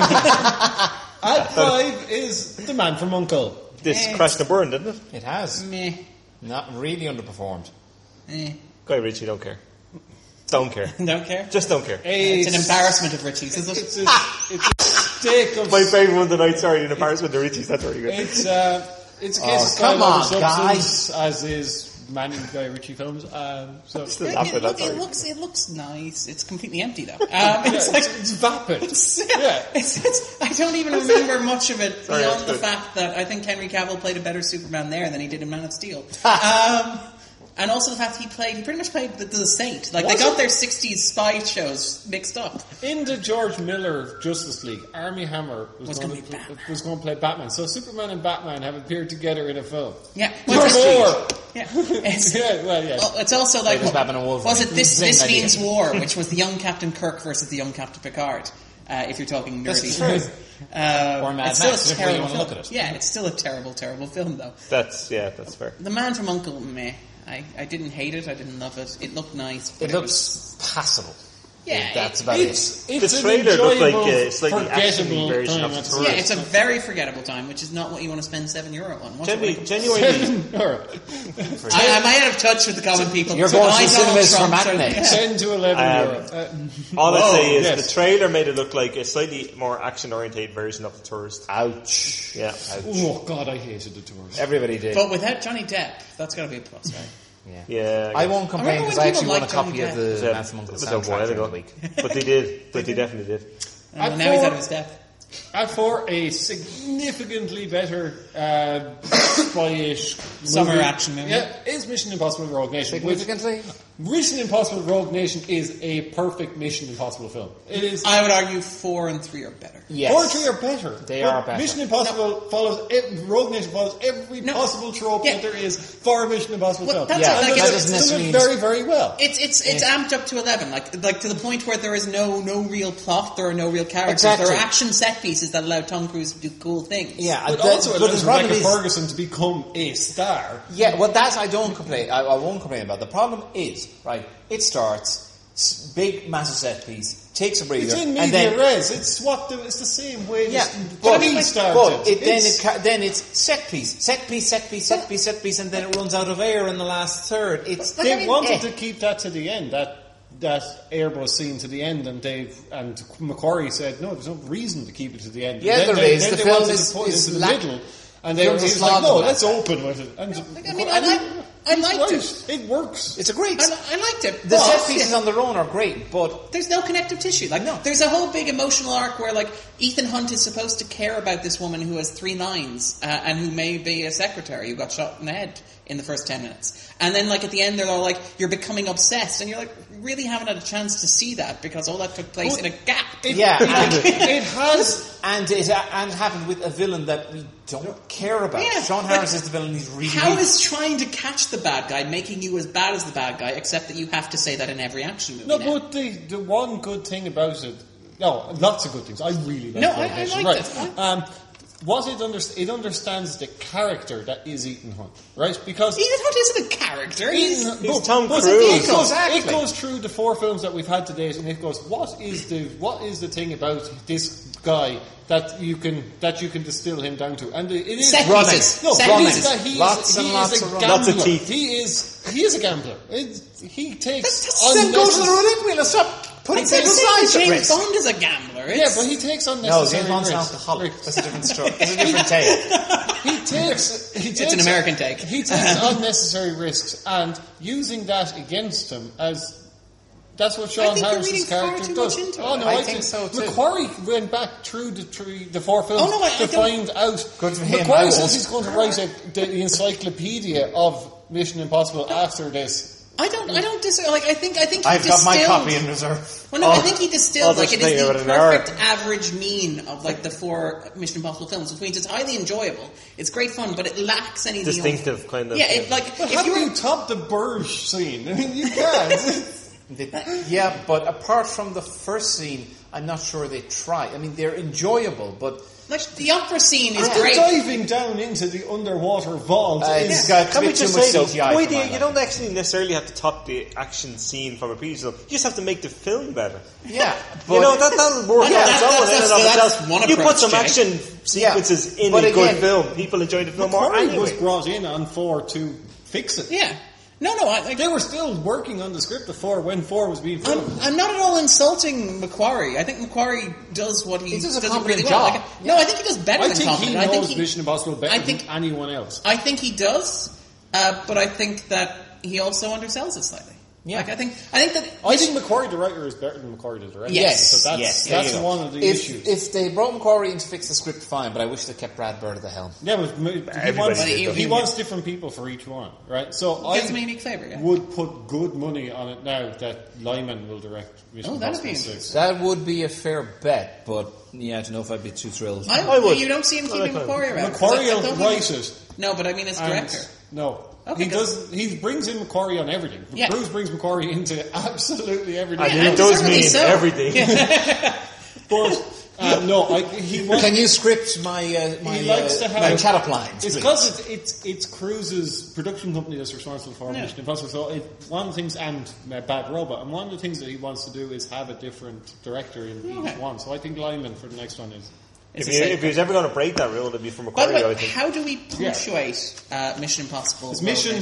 At 5 is The Man from U.N.C.L.E. This crashed and burned, didn't it? It has. Meh. Not really underperformed. Guy Ritchie, don't care. Don't care. Don't care? Just don't care. It's an embarrassment of Ritchie's, isn't it? It's a stick of... My favourite one tonight, sorry, an embarrassment of Ritchie's, that's very good. It's a case of style over substance, as is many Guy Ritchie films. It looks nice. It's completely empty though. It's vapid. I don't even remember much of it beyond the fact that I think Henry Cavill played a better Superman there than he did in Man of Steel. And also the fact that he pretty much played the Saint. Like, Was they got it? their 60s spy shows mixed up. In the George Miller Justice League, Armie Hammer Was going gonna be Batman. was going to play Batman. So Superman and Batman have appeared together in a film. Yeah. Well, more. Yeah. It's, Yeah, well, yeah. it's also like, There's Batman and Wolverine. was it This Same idea. Means War, which was the young Captain Kirk versus the young Captain Picard, if you're talking nerdy. That's true. Or Mad it's still Max, a whichever way you terrible want to film. look at it. Yeah, it's still a terrible, terrible film, though. That's fair. The Man from U.N.C.L.E., meh. I didn't hate it, I didn't love it. It looked nice. But It looks passable. Yeah, That's about It's The an trailer looked like enjoyable, a slightly forgettable action version time. of That's- Tourist. Yeah, it's a very forgettable time, which is not what you want to spend €7 on. Watch it when it comes. Genuinely, Am I out of touch with the common people? You're going to I, the Donald cinemas for Trump, matinees. 10 to 11 euro. all I'd say is yes. the trailer made it look like a slightly more action-oriented version of The Tourist. Ouch. Yeah. Oh, God, I hated the tours. Everybody did. But without Johnny Depp, that's got to be a plus, right? Yeah. I won't complain remember because when I actually people won a liked copy Johnny of Depp. the Yeah, Man from U.N.C.L.E. it was a while soundtrack during ago. the week. But they did. But they definitely did. And At now he's four- out of his depth. And for a significantly better spy-ish Summer movie, action movie. yeah, is Mission Impossible Rogue Nation. Which, Significantly? Mission Impossible Rogue Nation is a perfect Mission Impossible film. It is. I would argue 4 and 3 are better. Yes. 4 and 3 are better. They But are better. Mission Impossible follows. Rogue Nation follows every No. possible trope Yeah. that there is for a Mission Impossible Well, film. that's Yeah, it, like, and it's- it doesn't does it necessarily- very, very well. It's amped up to 11, like to the point where there is no real plot, there are no real characters, Exactly. there are action set pieces that allow Tom Cruise to do cool things. Yeah, But the- also but allows the problem Rebecca is, Ferguson to become a star. yeah, well, that's I don't complain. I won't complain about. The problem is, right? It starts big, massive set piece, takes a breather, It's in and media then res. It's it's the same way. yeah, but but, started. but It's- then it's set piece, and then it runs out of air in the last third. It's They wanted to keep that to the end, that Airbus scene to the end, and Macquarie said, no, there's no reason to keep it to the end. Yeah, And then there is. Then The they film wanted is- to put it is into the lack- middle, and they film's were a like, slog no, on that let's side. open with it. And I liked right. it. It works. It's a great. I liked it. The but- set pieces on their own are great, but There's no connective tissue. Like, there's a whole big emotional arc where, like, Ethan Hunt is supposed to care about this woman who has 3 lines and who may be a secretary who got shot in the head in the first 10 minutes. And then, like, at the end, they're all like, you're becoming obsessed. And you're like, really haven't had a chance to see that because all that took place in a gap. yeah, and It has. and it happened with a villain that we don't care about. Yeah, Sean Harris is the villain. He's really How weak. is trying to catch the bad guy making you as bad as the bad guy, except that you have to say that in every action movie No, now? but the one good thing about it, no, lots of good things. I really like No, Rogue I Nation. liked Right. it. It understands the character that is Ethan Hunt, right? Because Ethan Hunt isn't a character. He's but- Tom but Cruise. It goes through the 4 films that we've had to date, and it goes, what is the thing about this guy that you can distill him down to? And it is Set Running. pieces. No, Set it is pieces. that he Lots and is lots a of gambler. lots of teeth. He is a gambler. He takes Then go to the unnecessary. roulette wheel and stop putting It's like people saying sides at James risk. Bond is a gambler. Yeah, It's- but he takes No, unnecessary James Bond's an risks. alcoholic. That's a different story. That's a different tale. He takes It's an American take. He takes unnecessary risks, and using that against him as that's what Sean think you're Harris's reading far character too does. much into Oh it. no, I I think so, too. Macquarie went back through the 4 films Oh, no, I to don't- find out. Good for him, I Macquarie won't. says he's going to write the encyclopedia of Mission Impossible after this. I don't disagree. Like, I think he I've got my distilled- copy in reserve. Well, no, I think he distilled like it this is thing the about an hour. perfect average mean of like the 4 Mission Impossible films, which means it's highly enjoyable, it's great fun, but it lacks any Distinctive kind of. Yeah, it, like But if how you do were you top the Burge scene? I mean, you can't. Yeah, but apart from the first scene, I'm not sure they try. I mean, they're enjoyable, but like the opera scene is The great. diving down into the underwater vault it's is got a Can we bit too just much say though, CGI. why for do my you liking. don't actually necessarily have to top the action scene from a previous film. You just have to make the film better. Yeah, but You know that'll work I know, on that- its own in and of that's itself. one You approach, put some Jay. action sequences in But a good again- film. People enjoy the film more Macquarie was anyway. brought in on 4 to fix it. Yeah, no, They were still working on the script before when 4 was being filmed. I'm not at all insulting Macquarie. I think Macquarie does what he He does a it competent really well. job. Like, no, I think he does better I than think he competent. knows I think he, Mission Impossible better I think- than anyone else. I think he does, but I think that he also undersells it slightly. Yeah. Like, I think that I think Macquarie the writer is better than Macquarie the director. Yes, So yes, that's there you go. one of the issues. If they brought Macquarie in to fix the script, fine, but I wish they kept Brad Bird at the helm. Yeah, but Everybody he wants different people for each one, right? So it gives I me a unique flavour, yeah. would put good money on it now that Lyman will direct Mission Oh, that'd Impossible be 6. That would be a fair bet, but yeah, I don't know if I'd be too thrilled. I would. You don't see him keeping Macquarie around. Macquarie 'cause I will don't write think- it. No, but I mean as and- director. No. Okay, He does. He brings in Macquarie on everything. Yeah. Bruce brings Macquarie into absolutely everything. And Yeah, it does deservedly mean so. everything. But no, he wants. Can you script my He likes to have my chat-up lines? It's please? because it's Cruise's production company that's responsible for Yeah. Mission Impossible. So one of the things, and Bad Robot, and one of the things that he wants to do is have a different director in Okay. each one. So I think Lyman for the next one is. If he was ever going to break that rule, it'd be for By the Macquarie, way, I think. how do we punctuate Mission Impossible? It's Mission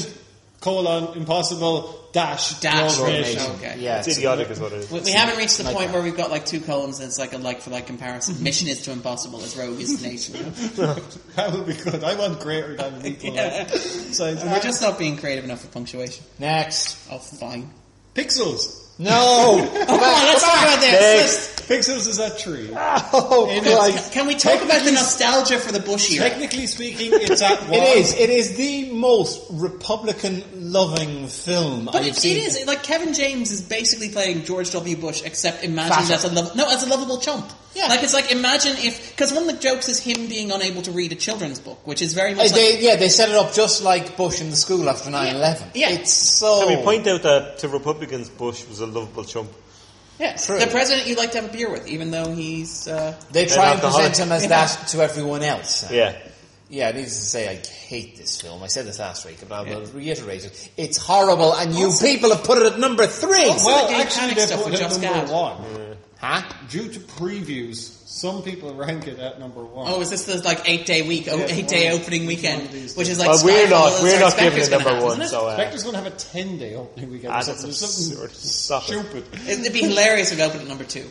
Impossible dash Road Nation. Nation. Okay. Yeah, It's idiotic is what it is. We haven't reached the Like point that. where we've got like 2 columns and it's like a like-for-like comparison. Mission is to Impossible as Rogue is to Nation. That would be good. I want greater than an equal. So And we're just not being creative enough with punctuation. Next. Oh, fine. Pixels. No! Come on, let's talk about this. Pixels is at 3. Oh, Christ. Can we talk about the nostalgia for the Bush era? Technically speaking, it's at 1. It is the most Republican-loving film But I've it seen. is like Kevin James is basically playing George W. Bush, except imagined Fashion. as a lovable chump. Yeah. Like it's like imagine if because one of the jokes is him being unable to read a children's book, which is very much like, They set it up just like Bush in the school after 9/11. Yeah. It's so... Can we point out that to Republicans, Bush was a lovable chump? yeah, True. the president you like to have a beer with, even though he's They try and alcoholic. present him as that to everyone else. Yeah. Yeah, needless to say, I hate this film. I said this last week, but I will reiterate it. It's horrible, and you people have put it at number 3. Well, the gay actually, panic they stuff put with it at Just number Gad. 1. Huh? Due to previews, some people rank it at number 1. oh, is this the like 8-day week, 8-day opening weekend, one of these which is like Well, we're Skyfall, not or giving Spectre's it gonna number have, 1, isn't it? so... Spectre's going to have a 10-day opening weekend. or that's something. There's absurd. something Stop it. stupid. It'd be hilarious if we opened at number 2.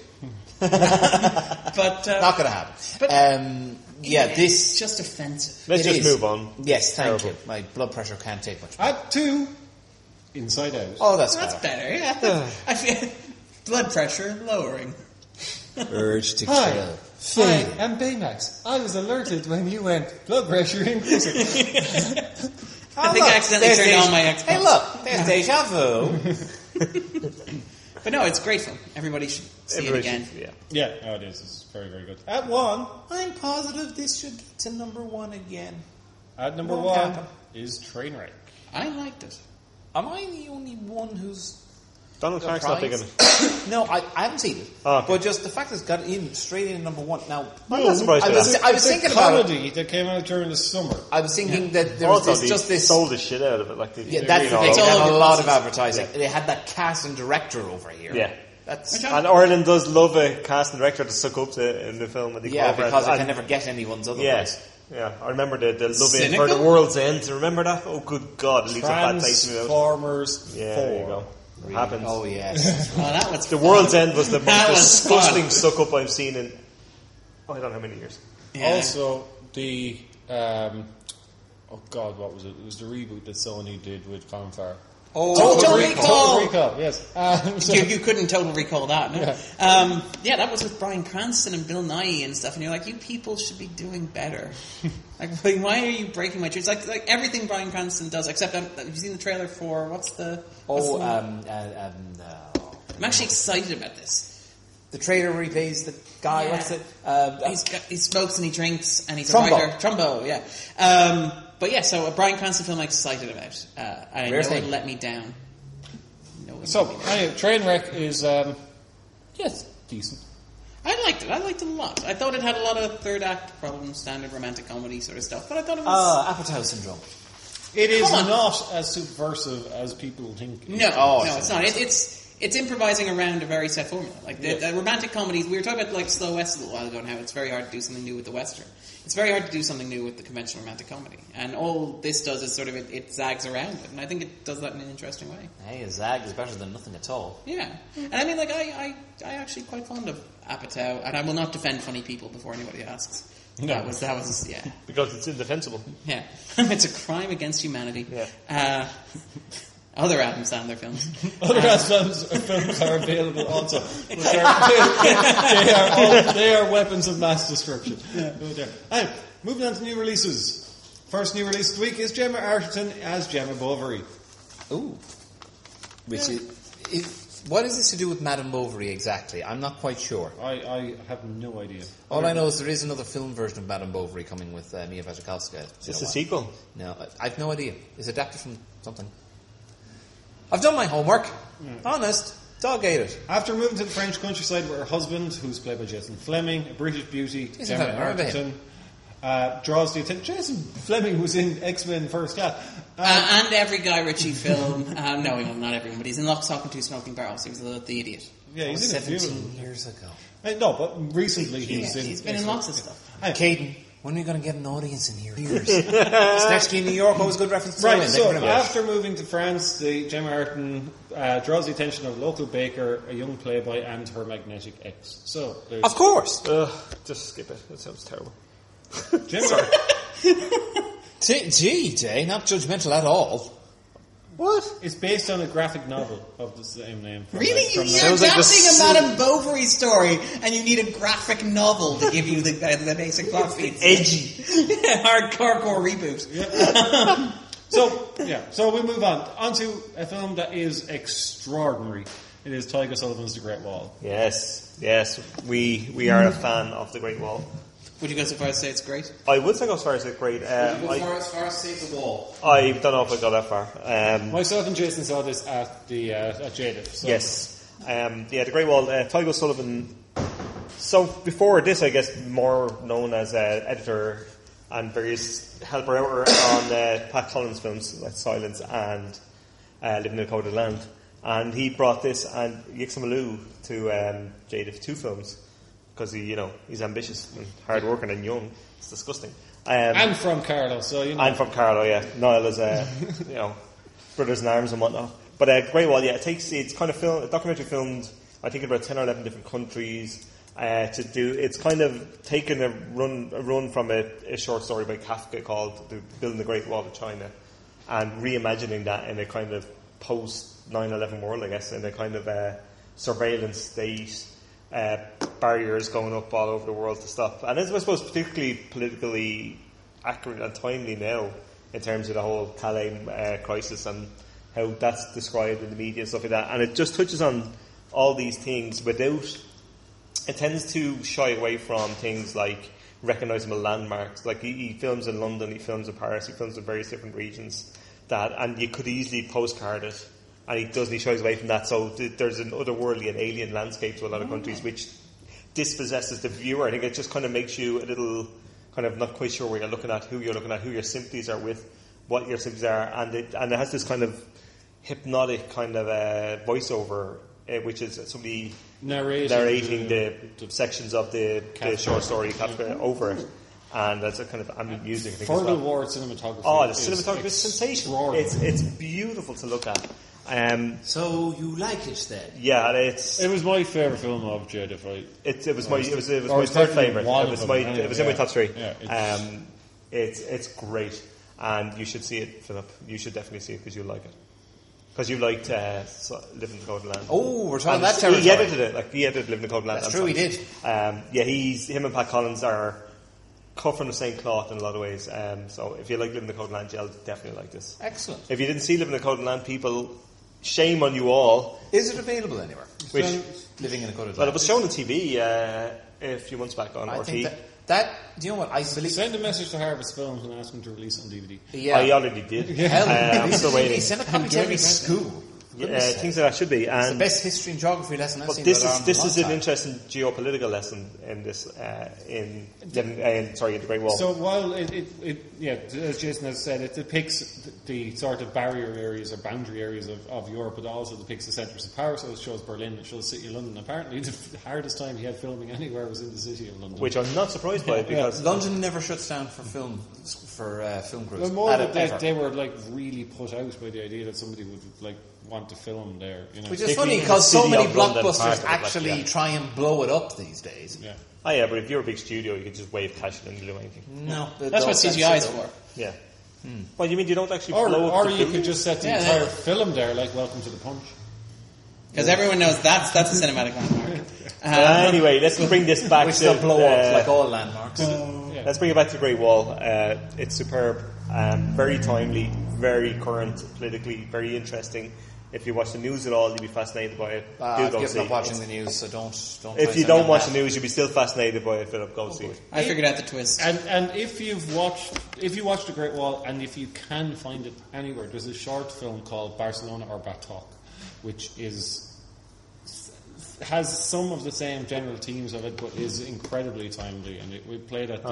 But Not going to happen. But- This... it's just offensive. Let's It just is. move on. Yes, thank Terrible. you. My blood pressure can't take much. At 2, Inside Out. Oh, that's That's better. better, yeah. I feel blood pressure lowering. Urge to Hi, kill. I am Baymax. I was alerted when you went blood pressure increasing. I think I accidentally turned on my Xbox. Hey, look, there's deja vu. But no, it's a great film. Everybody should see Everybody it again. should- yeah. Yeah, oh, it is. It's very, very good. At 1, I'm positive this should get to number 1 again. at number Won't 1 happen. is Trainwreck. I liked it. Am I the only one who's... Donald Clark's not big enough. No, I haven't seen it. Oh, okay. But just the fact that it's got in straight in number 1. Now, I'm not surprised I by was, that. I was It's thinking a about it. comedy that came out during the summer. I was thinking that there was Also, this, just they this... sold the shit out of it. Like, Yeah, that's the thing. It's They all have a over lot of buses. advertising. They had that cast and director over here. Yeah. That's... And Ireland does love a cast and director to suck up to in the film. And they Yeah, go over because it. I can And- never get anyone's otherwise. Yes. Yeah, I remember the love in for Cynical? the World's End. Remember that? Oh, good God, it leaves a bad taste in my mouth. Transformers 4. Yeah, there you go. It happens. Oh, yes. Oh, that was The fun. World's End was the That most was disgusting fun. suck up I've seen in I don't know how many years. Yeah. Also, the oh God, what was it? It was the reboot that Sony did with Colin Farrell. Total Recall! Total Recall, yes. So- You couldn't totally recall that, no? Yeah, that was with Bryan Cranston and Bill Nighy and stuff, and you're like, you people should be doing better. like, why are you breaking my dreams? Like everything Bryan Cranston does, except have you seen the trailer for what's the one? I'm actually excited about this. the trailer where he plays the guy, Yeah. what's it? He smokes and he drinks and he's Trumbo. a writer. Trumbo, yeah. But yeah, so a Bryan Cranston film I'm excited about. I Rare know thing. it let me down. No, it So, let me down. anyway, Trainwreck is, yes, decent. I liked it. I liked it a lot. I thought it had a lot of third act problems, standard romantic comedy sort of stuff, but I thought it was... Apatow syndrome. It is Come on. not as subversive as people think. No, Oh, no, it's not. It's improvising around a very set formula. Like the romantic comedies, we were talking about like Slow West a little while ago, and how it's very hard to do something new with the Western. It's very hard to do something new with the conventional romantic comedy, and all this does is sort of it zags around it, and I think it does that in an interesting way. Hey, a zag is better than nothing at all. Yeah, and I mean, like I actually quite fond of Apatow, and I will not defend funny people before anybody asks. No. That was yeah. Because it's indefensible. Yeah, it's a crime against humanity. Yeah. Other Adam Sandler films. Other films are available also. But they are weapons of mass destruction. Anyway, moving on to new releases. First new release of the week is Gemma Arterton as Gemma Bovary. Ooh. Which is, what is this to do with Madame Bovary exactly? I'm not quite sure. I have no idea. All I know is there is another film version of Madame Bovary coming with Mia Wasikowska. Is this a sequel? No, I've no idea. It's adapted from something. I've done my homework. Honest. Dog ate it. After moving to the French countryside with her husband, who's played by Jason Fleming, a British beauty, Gemma Arterton, draws the attention. Jason Fleming was in X-Men First Class. And every Guy Ritchie film. No, not everyone, but he's in Lock, Stock and Two Smoking Barrels. He was the idiot. Yeah, he's in a few of 17 them. years ago. No, but recently He's been in lots of stuff. Caden, when are you going to get an audience in here? It's actually in New York. Always good reference to Right, Ireland. so after moving to France, the Gemma Arterton draws the attention of a local baker, a young playboy, and her magnetic ex. So, there's Of course. Just skip it. That sounds terrible. Gemma. Gee, Jay, not judgmental at all. What? It's based on a graphic novel of the same name. Really? You're Sounds like adapting the a Madame Bovary story, and you need a graphic novel to give you the basic plot beats. Edgy. Hardcore reboot. So we move on to a film that is extraordinary. It is Tyga Sullivan's The Great Wall. Yes. We are a fan of The Great Wall. Would you go so far as to say it's great? I would say go as far as it's great. As far as Save the Wall. I don't know if I go that far. Myself and Jason saw this at the at JDIF. So. Yes. The Great Wall. Tyga Sullivan. So before this, I guess more known as editor and various helper out on Pat Collins films like Silence and Living in a Coded Land. And he brought this and Yixam Alou to JDIF, 2 films. Because he's ambitious and hard-working and young. It's disgusting. And from Carlo, so you know. I'm from Carlo, yeah. Niall is, brothers in arms and whatnot. But Great Wall, yeah, it's kind of a documentary filmed, I think, in about 10 or 11 different countries. It's kind of taken a run from a short story by Kafka called Building the Great Wall of China, and reimagining that in a kind of post 9/11 world, I guess, in a kind of surveillance state. Barriers going up all over the world to stop, and it's, I suppose, particularly politically accurate and timely now in terms of the whole Calais crisis and how that's described in the media and stuff like that. And it just touches on all these things without. It tends to shy away from things like recognisable landmarks. Like he films in London, he films in Paris, he films in various different regions. And you could easily postcard it. And he doesn't, he shies away from that. So there's an otherworldly and alien landscape to a lot of countries which dispossesses the viewer. I think it just kind of makes you a little kind of not quite sure where you're looking at, who you're looking at, who your sympathies are with, what your sympathies are. And it has this kind of hypnotic kind of voiceover, which is somebody narrating the sections of the short story over it. And that's a kind of ambient music. I think, Fergal Ward cinematography. Oh, the cinematography is sensational. It's beautiful to look at. So you like it then? Yeah, it was my favourite film of JDIF. It was my third favourite. It was in my top 3. Yeah, it's great, and you should see it, Philip. You should definitely see it because you'll like it. Because you liked Living in the Coded Land. Oh, we're talking that territory. He edited it. He edited Living in the Coded Land. That's true, he did. Him and Pat Collins are cut from the same cloth in a lot of ways. So if you like Living in the Coded Land, you'll definitely like this. Excellent. If you didn't see Living in the Coded Land, people, shame on you all. Is it available anywhere? Living in a Coded Land? Well, it was shown on TV a few months back on RT. Do you know what? I believe. Send a message to Harvest Films and ask them to release it on DVD. Yeah. I already did. I'm still waiting. Send a copy to every school. Things like that should be. It's the best history and geography lesson I've but seen. This is an interesting geopolitical lesson in this in the Great Wall. So while as Jason has said, it depicts the sort of barrier areas or boundary areas of Europe, but also depicts the centres of power. So it shows Berlin, it shows the city of London. Apparently, the hardest time he had filming anywhere was in the city of London, which I'm not surprised by because London never shuts down for film crews. Well, more that they were like really put out by the idea that somebody would like want to film there, you know. Which is funny because so many blockbusters part actually try and blow it up these days. Yeah. Oh yeah, but if you're a big studio, you could just wave cash in and do anything. No, that's what CGI is for. Yeah. Well, you mean you don't actually Or blow up the you food? could just set the Yeah, entire yeah. film there, like Welcome to the Punch. Because everyone knows that's a cinematic landmark. Anyway, let's bring this back Which to... they'll blow up like all landmarks. Let's bring it back to the Great Wall. It's superb, very timely, very current, politically, very interesting. If you watch the news at all, you'll be fascinated by it. I've go given see up it. watching the news, so don't. If you don't watch the news, you'll be still fascinated by it, Philip. Go see it. I figured out the twist. And if you watch The Great Wall, and if you can find it anywhere, there's a short film called Barcelona or Batok, which has some of the same general themes of it, but is incredibly timely. And we played at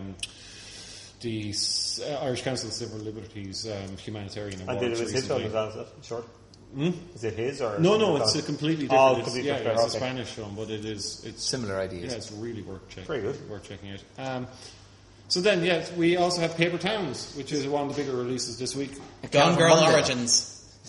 the Irish Council of Civil Liberties Humanitarian And Awards it was his film recently. as well, is it? Short? Is it his or... No, it's a completely different. Oh, completely it's different, a okay. Spanish film, but it's Similar ideas. Yeah, it's really worth checking. Very good. Worth checking out. So then, we also have Paper Towns, which is one of the bigger releases this week. Gone Girl Monday. Origins.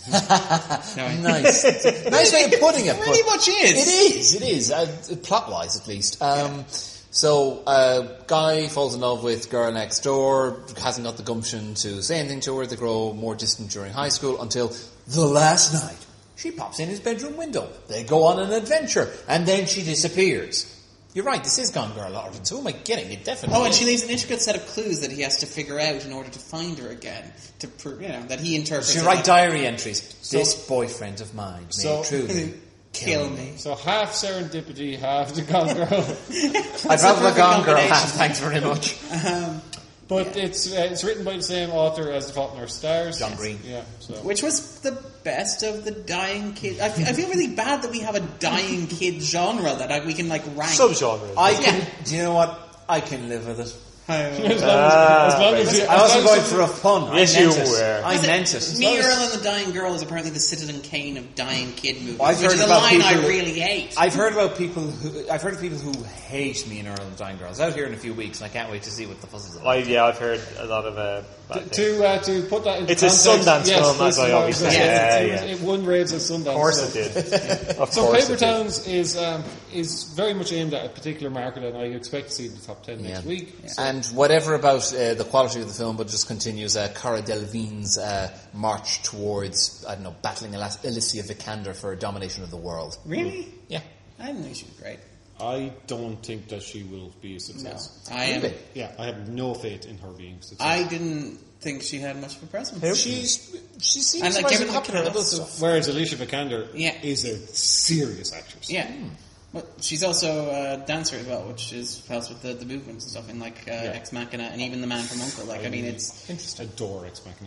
Nice. Nice way of putting it. Pretty but much is. It is. Plot-wise, at least. So, guy falls in love with girl next door, hasn't got the gumption to say anything to her. They grow more distant during high school until the last night. She pops in his bedroom window. They go on an adventure, and then she disappears. You're right, this is Gone Girl Origins. Who am I kidding? It definitely Oh, and is. she leaves an intricate set of clues that he has to figure out in order to find her again, to prove, that he interprets. She it write like, diary entries. This boyfriend of mine may truly kill me. So half serendipity, half the Gone Girl. I'd rather the perfect Gone Girl combination. have, thanks very much. But it's written by the same author as The Fault in Our Stars. John Green. Yeah. So. Which was the best of the dying kid. I feel really bad that we have a dying kid genre that we can rank. Subgenre. Do you know what? I can live with it. As long as I wasn't going for a pun. Yes, I meant you it. were. I meant it. Me, Earl, and the Dying Girl is apparently the Citizen Kane of dying kid movies, I've which heard is a about line I people- really hate. I've heard of people who hate Me and Earl and the Dying Girl. It's out here in a few weeks, and I can't wait to see what the fuss is about. I've heard a lot of bad things. to put that into It's a context, Sundance yes, film, as this I is always what say. it Yeah, It won raids at Sundance. Of course so. it did. Of So course Paper it did. Towns is very much aimed at a particular market, and I expect to see it in the top 10 next week. So And whatever about the quality of the film, but just continues Cara Delevingne's march towards, battling Alicia Vikander for domination of the world. Really? Yeah. I didn't think she was great. I don't think that she will be a success. No, I am. Really? Yeah, I have no faith in her being a success. I didn't think she had much of a presence. She seems And, like, given the popular. cast of- Whereas Alicia Vikander Yeah. is a serious actress. Yeah. But she's also a dancer as well, which helps with the movements and stuff in Ex Machina and even The Man from U.N.C.L.E. it's Interesting. Adore Ex Machina.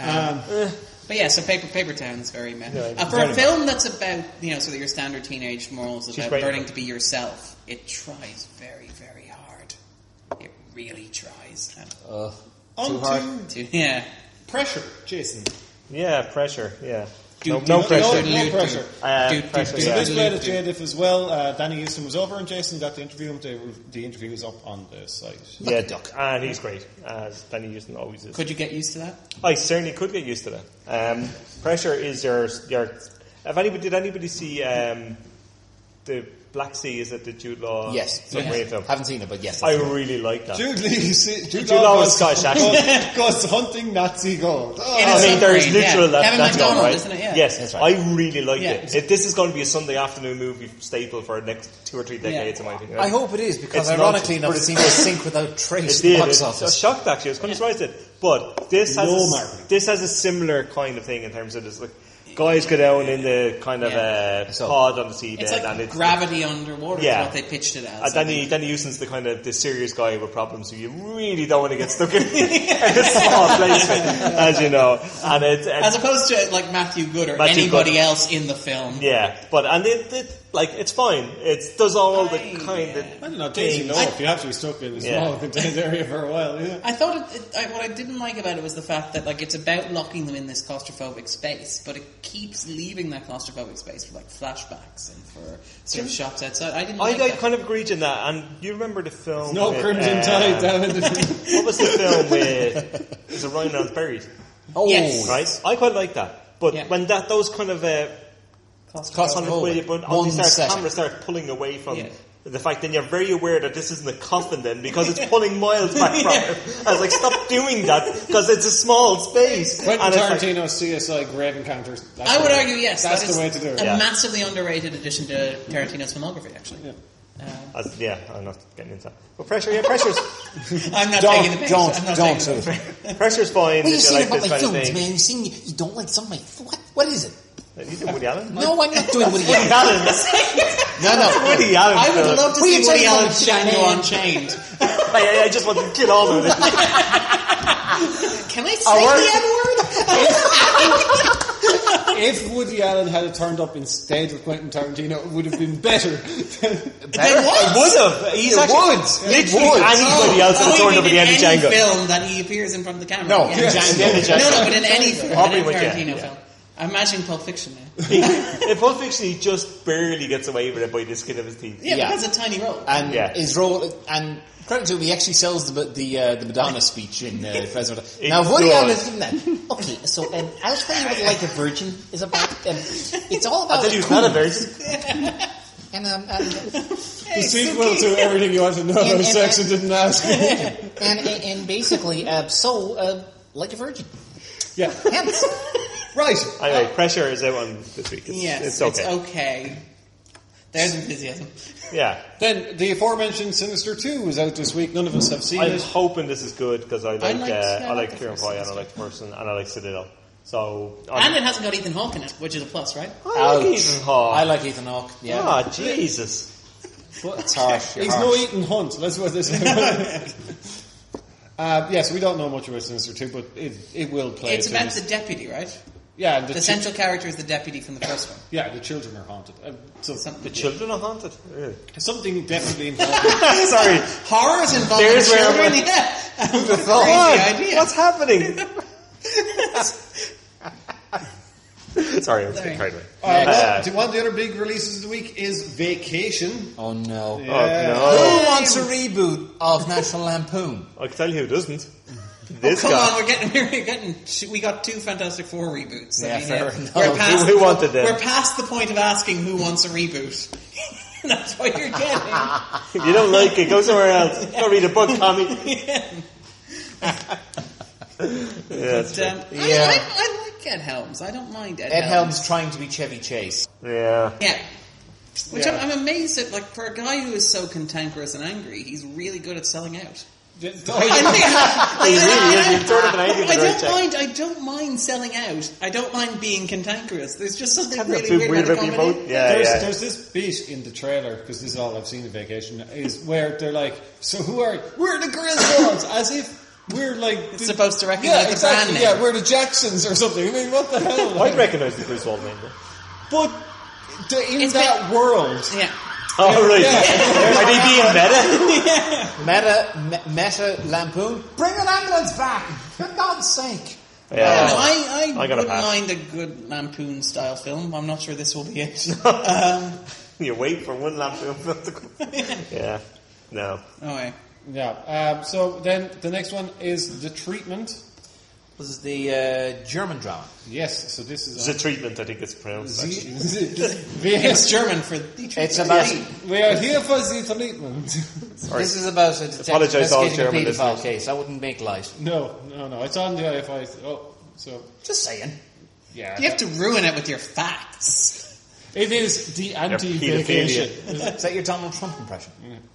But yeah, so Paper Town's very meh. For very a film that's about sort of your standard teenage morals about great. learning to be yourself, it tries very, very hard. It really tries. On hard. Yeah. Pressure, Jason. Yeah, pressure. Yeah. Do- No do- pressure. No pressure. Pressure, So yeah. this played at JDIF as well. Danny Houston was over, and Jason got to interview him. The interview is up on the site. Yeah, and he's great, as Danny Houston always is. Could you get used to that? I certainly could get used to that. Pressure is your. Did anybody see the Black Sea? Is it the Jude Law? Yes. submarine film? Haven't seen it, but yes. I really like that. Jude Law Law was Scottish actor. goes hunting Nazi gold. In a I mean, there's submarine, literal yeah. Kevin that's gone, MacDonald, right? isn't it? Yeah. Yes, That's right. I really liked Yeah. it. This is going to be a Sunday afternoon movie staple for the next 2 or 3 decades, in my opinion. I hope it is, because It's ironically not, enough, but it seems to sink without trace It in did. the box I was office. shocked actually. I was kind of surprised it. But this has No marketing. this has a similar kind of thing in terms of this. Guys go down in the kind of pod on the seabed, It's like and it's gravity underwater Yeah. is what they pitched it as. Danny Houston's the kind of the serious guy with problems who you really don't want to get stuck in a small place with, as you know. And as opposed to Matthew Good or Matthew anybody Good. else in the film. yeah, but it's fine. It does all the kind of. I don't know, Daisy things. Loaf, you have to be stuck in a small contained area for a while, yeah. I thought what I didn't like about it was the fact that it's about locking them in this claustrophobic space, but it keeps leaving that claustrophobic space for flashbacks and for sort of shots outside. I didn't like I that. kind of agreed in that, and you remember the film? No with, Crimson Tide down in the... What was the film with? Is it Ryan Reynolds Buried? Oh, Yes. Right, I quite like that. But Yeah. when those kind of Claustrophobic. but One all these setting. cameras start pulling away from Yeah. the fact then you're very aware that this isn't a coffin then because it's pulling miles back from it. I was like, stop doing that because it's a small space. Quentin And it's like, Tarantino's CSI Grave Encounters. That's I would the way. argue, yes. That's that the way is to do it. a Yeah. massively underrated addition to Tarantino's filmography, actually. Yeah. I'm not getting into that. But pressure's I'm not taking the piss. I'm not don't taking do the it. pressure's fine. What are you if saying like about this my kind of films, thing. man? You're saying you don't like some of my... What is it? You do Woody Allen? No, I'm not doing Woody Woody Allen. Allen. No. Woody Allen. I would love to What are see you Woody talking Allen about, Django man? Unchained. I just want to kill all of it. Can I say the N-word? If Woody Allen had turned up instead of Quentin Tarantino, it would have been better. Then what? I would have. He's actually literally anybody else that turned up at the end of in any Django. film that he appears in front of the camera. No, yeah. Django. No, but in any film, Probably in would, any yeah, Tarantino yeah. film. I'm imagining Pulp Fiction now. In Pulp Fiction, he just barely gets away with it by the skin of his teeth. Yeah, Yeah. but that's a tiny role. And Yeah. his role, and credit to him, he actually sells the Madonna speech in Fresno. It Now, Woody does. Allen is doing that. Okay, so I'll tell you what Like a Virgin is about. It's all about... I'll tell you, it's not a virgin. And, The sequel to Everything You Want to Know About Sex and Didn't Ask. and basically, Like a Virgin. Yeah. Hence. Right. Anyway, Pressure is out on this week. Yes, It's okay. There's enthusiasm. Yeah. Then the aforementioned Sinister 2 was out this week. None of us have seen I'm it. hoping this is good because I liked like the Kieran first Foy and I Sinister. like the person and I like Citadel. So And it hasn't got Ethan Hawke in it, which is a plus, right? I like Ethan Hawke. I like Ethan Hawke, yeah. Ah, Jesus. It's harsh. He's no Ethan Hunt. Let's put this. Yes, we don't know much about Sinister 2, but it will play. It's to about this- the deputy, right? yeah, The central character is the deputy from the first one. yeah, the children are haunted. So The children are haunted. Really? something definitely involved. Sorry. Horrors involving There's where children, I'm- yeah. What? Crazy idea. What's happening? Sorry, I was Sorry. getting carried away. One of the other big releases of the week is Vacation. Oh, no. Yeah. Who wants a reboot of National Lampoon? I can tell you who doesn't. This Come guy. on, we got two Fantastic Four reboots. Yeah, fair enough. We're past, Who wanted them? We're past the point of asking who wants a reboot. That's what you're getting. You don't like it, go somewhere else. Go read a book, Tommy. But, Yeah. I like Ed Helms. I don't mind Ed Ed Helms trying to be Chevy Chase. Yeah. Yeah. Which Yeah. I'm amazed at, like, for a guy who is so cantankerous and angry, he's really good at selling out. He really is. He's sort of an angry right check. I don't mind selling out. I don't mind being cantankerous. There's just something Kind of really feel weird about being the comedy. both. Yeah, yeah. There's this bit in the trailer, because this is all I've seen of Vacation, is where they're like, so who are you? We're the Griswolds! As if we're like... It's supposed to recognize the exactly, brand name. yeah, we're the Jacksons or something. I mean, what the hell? I'd recognise the Griswold name, though. But in It's that world... Yeah. Oh, right. Are they being meta? Meta Lampoon? Bring an ambulance back! For God's sake! Yeah. I I gotta wouldn't pass. mind a good Lampoon style film. I'm not sure this will be it. You wait for one lamp to come. Yeah. No. Oh, yeah. Yeah. So then the next one is The Treatment. This is the German drama. Yes, so this is... It's a treatment, I think it's pronounced. actually. It's German for the It's about... We are here for the treatment. This is about a detective Apologise to all investigating a German paedophile listeners. case. I wouldn't make light. No, it's on the IFI. Oh, so Just saying. yeah, You have to ruin it with your facts. it is the anti-vacation. Is that your Donald Trump impression?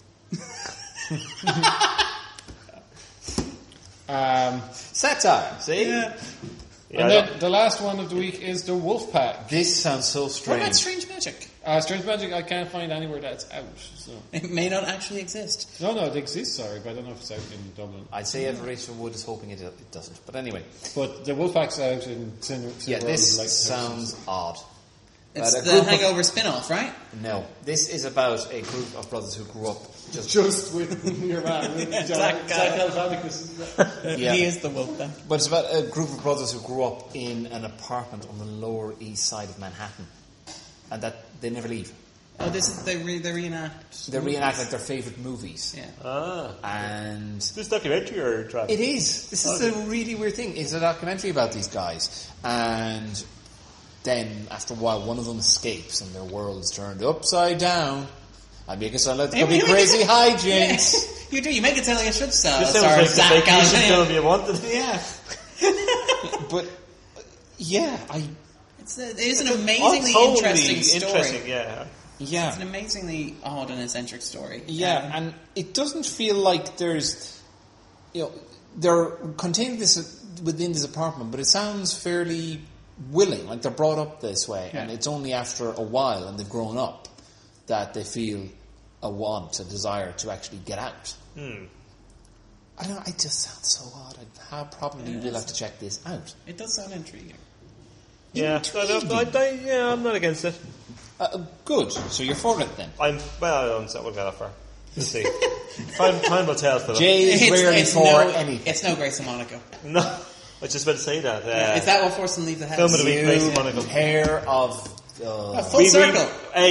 Satire, see? Yeah, And then the last one of the week is The Wolfpack. This sounds so What strange. about Strange Magic? Strange Magic, I can't find anywhere that's out. So It may not actually exist. no, it exists. Sorry, but I don't know if it's out in Dublin. I'd say Rachel Wood is hoping it doesn't. But anyway, But The Wolfpack's out in yeah, this sounds odd. It's But a the group of- Hangover spin-off, right? No, this is about a group of brothers who grew up just with your man, with Zach Galifianakis. Yeah. He is the Wolfpack. But it's about a group of brothers who grew up in an apartment on the Lower East Side of Manhattan, and that they never leave. Oh, this is they reenact. They reenact like their favourite movies. Yeah. And Is this documentary or trap? it is. This is a really weird thing. It's a documentary about these guys, and then after a while, one of them escapes, and their world is turned upside down. I make it sound like there could be crazy hijinks. Yeah, you do. You make it sound like it should sell. This sounds like the vacation film you wanted. Yeah. But yeah, It is an amazingly totally interesting story. Interesting, yeah. It's an amazingly odd and eccentric story. Yeah, and it doesn't feel like there's, they're containing this within this apartment, but it sounds fairly willing, like they're brought up this way, and it's only after a while and they've grown up that they feel a desire to actually get out. I don't know, it just sounds so odd. I probably will have to check this out. It does sound intriguing. Yeah, I'm not against it. Good, so you're for it then. I don't know what that for. Let's see. Time will tell for them. Jay is rarely for anything. It's no Grace and Monaco. No, I was just about to say that. Is that what forced them to leave the house? Film of the week, Grace and Monaco. Pair of... full circle.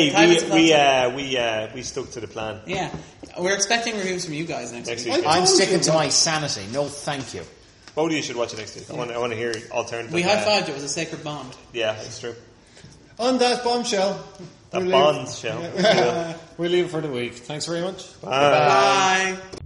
We stuck to the plan. Yeah. We're expecting reviews from you guys next week. I'm sticking to my sanity. No, thank you. Both of you should watch it next week. I want to hear alternative. We high-fived. It was a sacred bond. Yeah, it's true. On that bombshell. That Bond show. We'll leave it for the week. Thanks very much. Bye. Bye.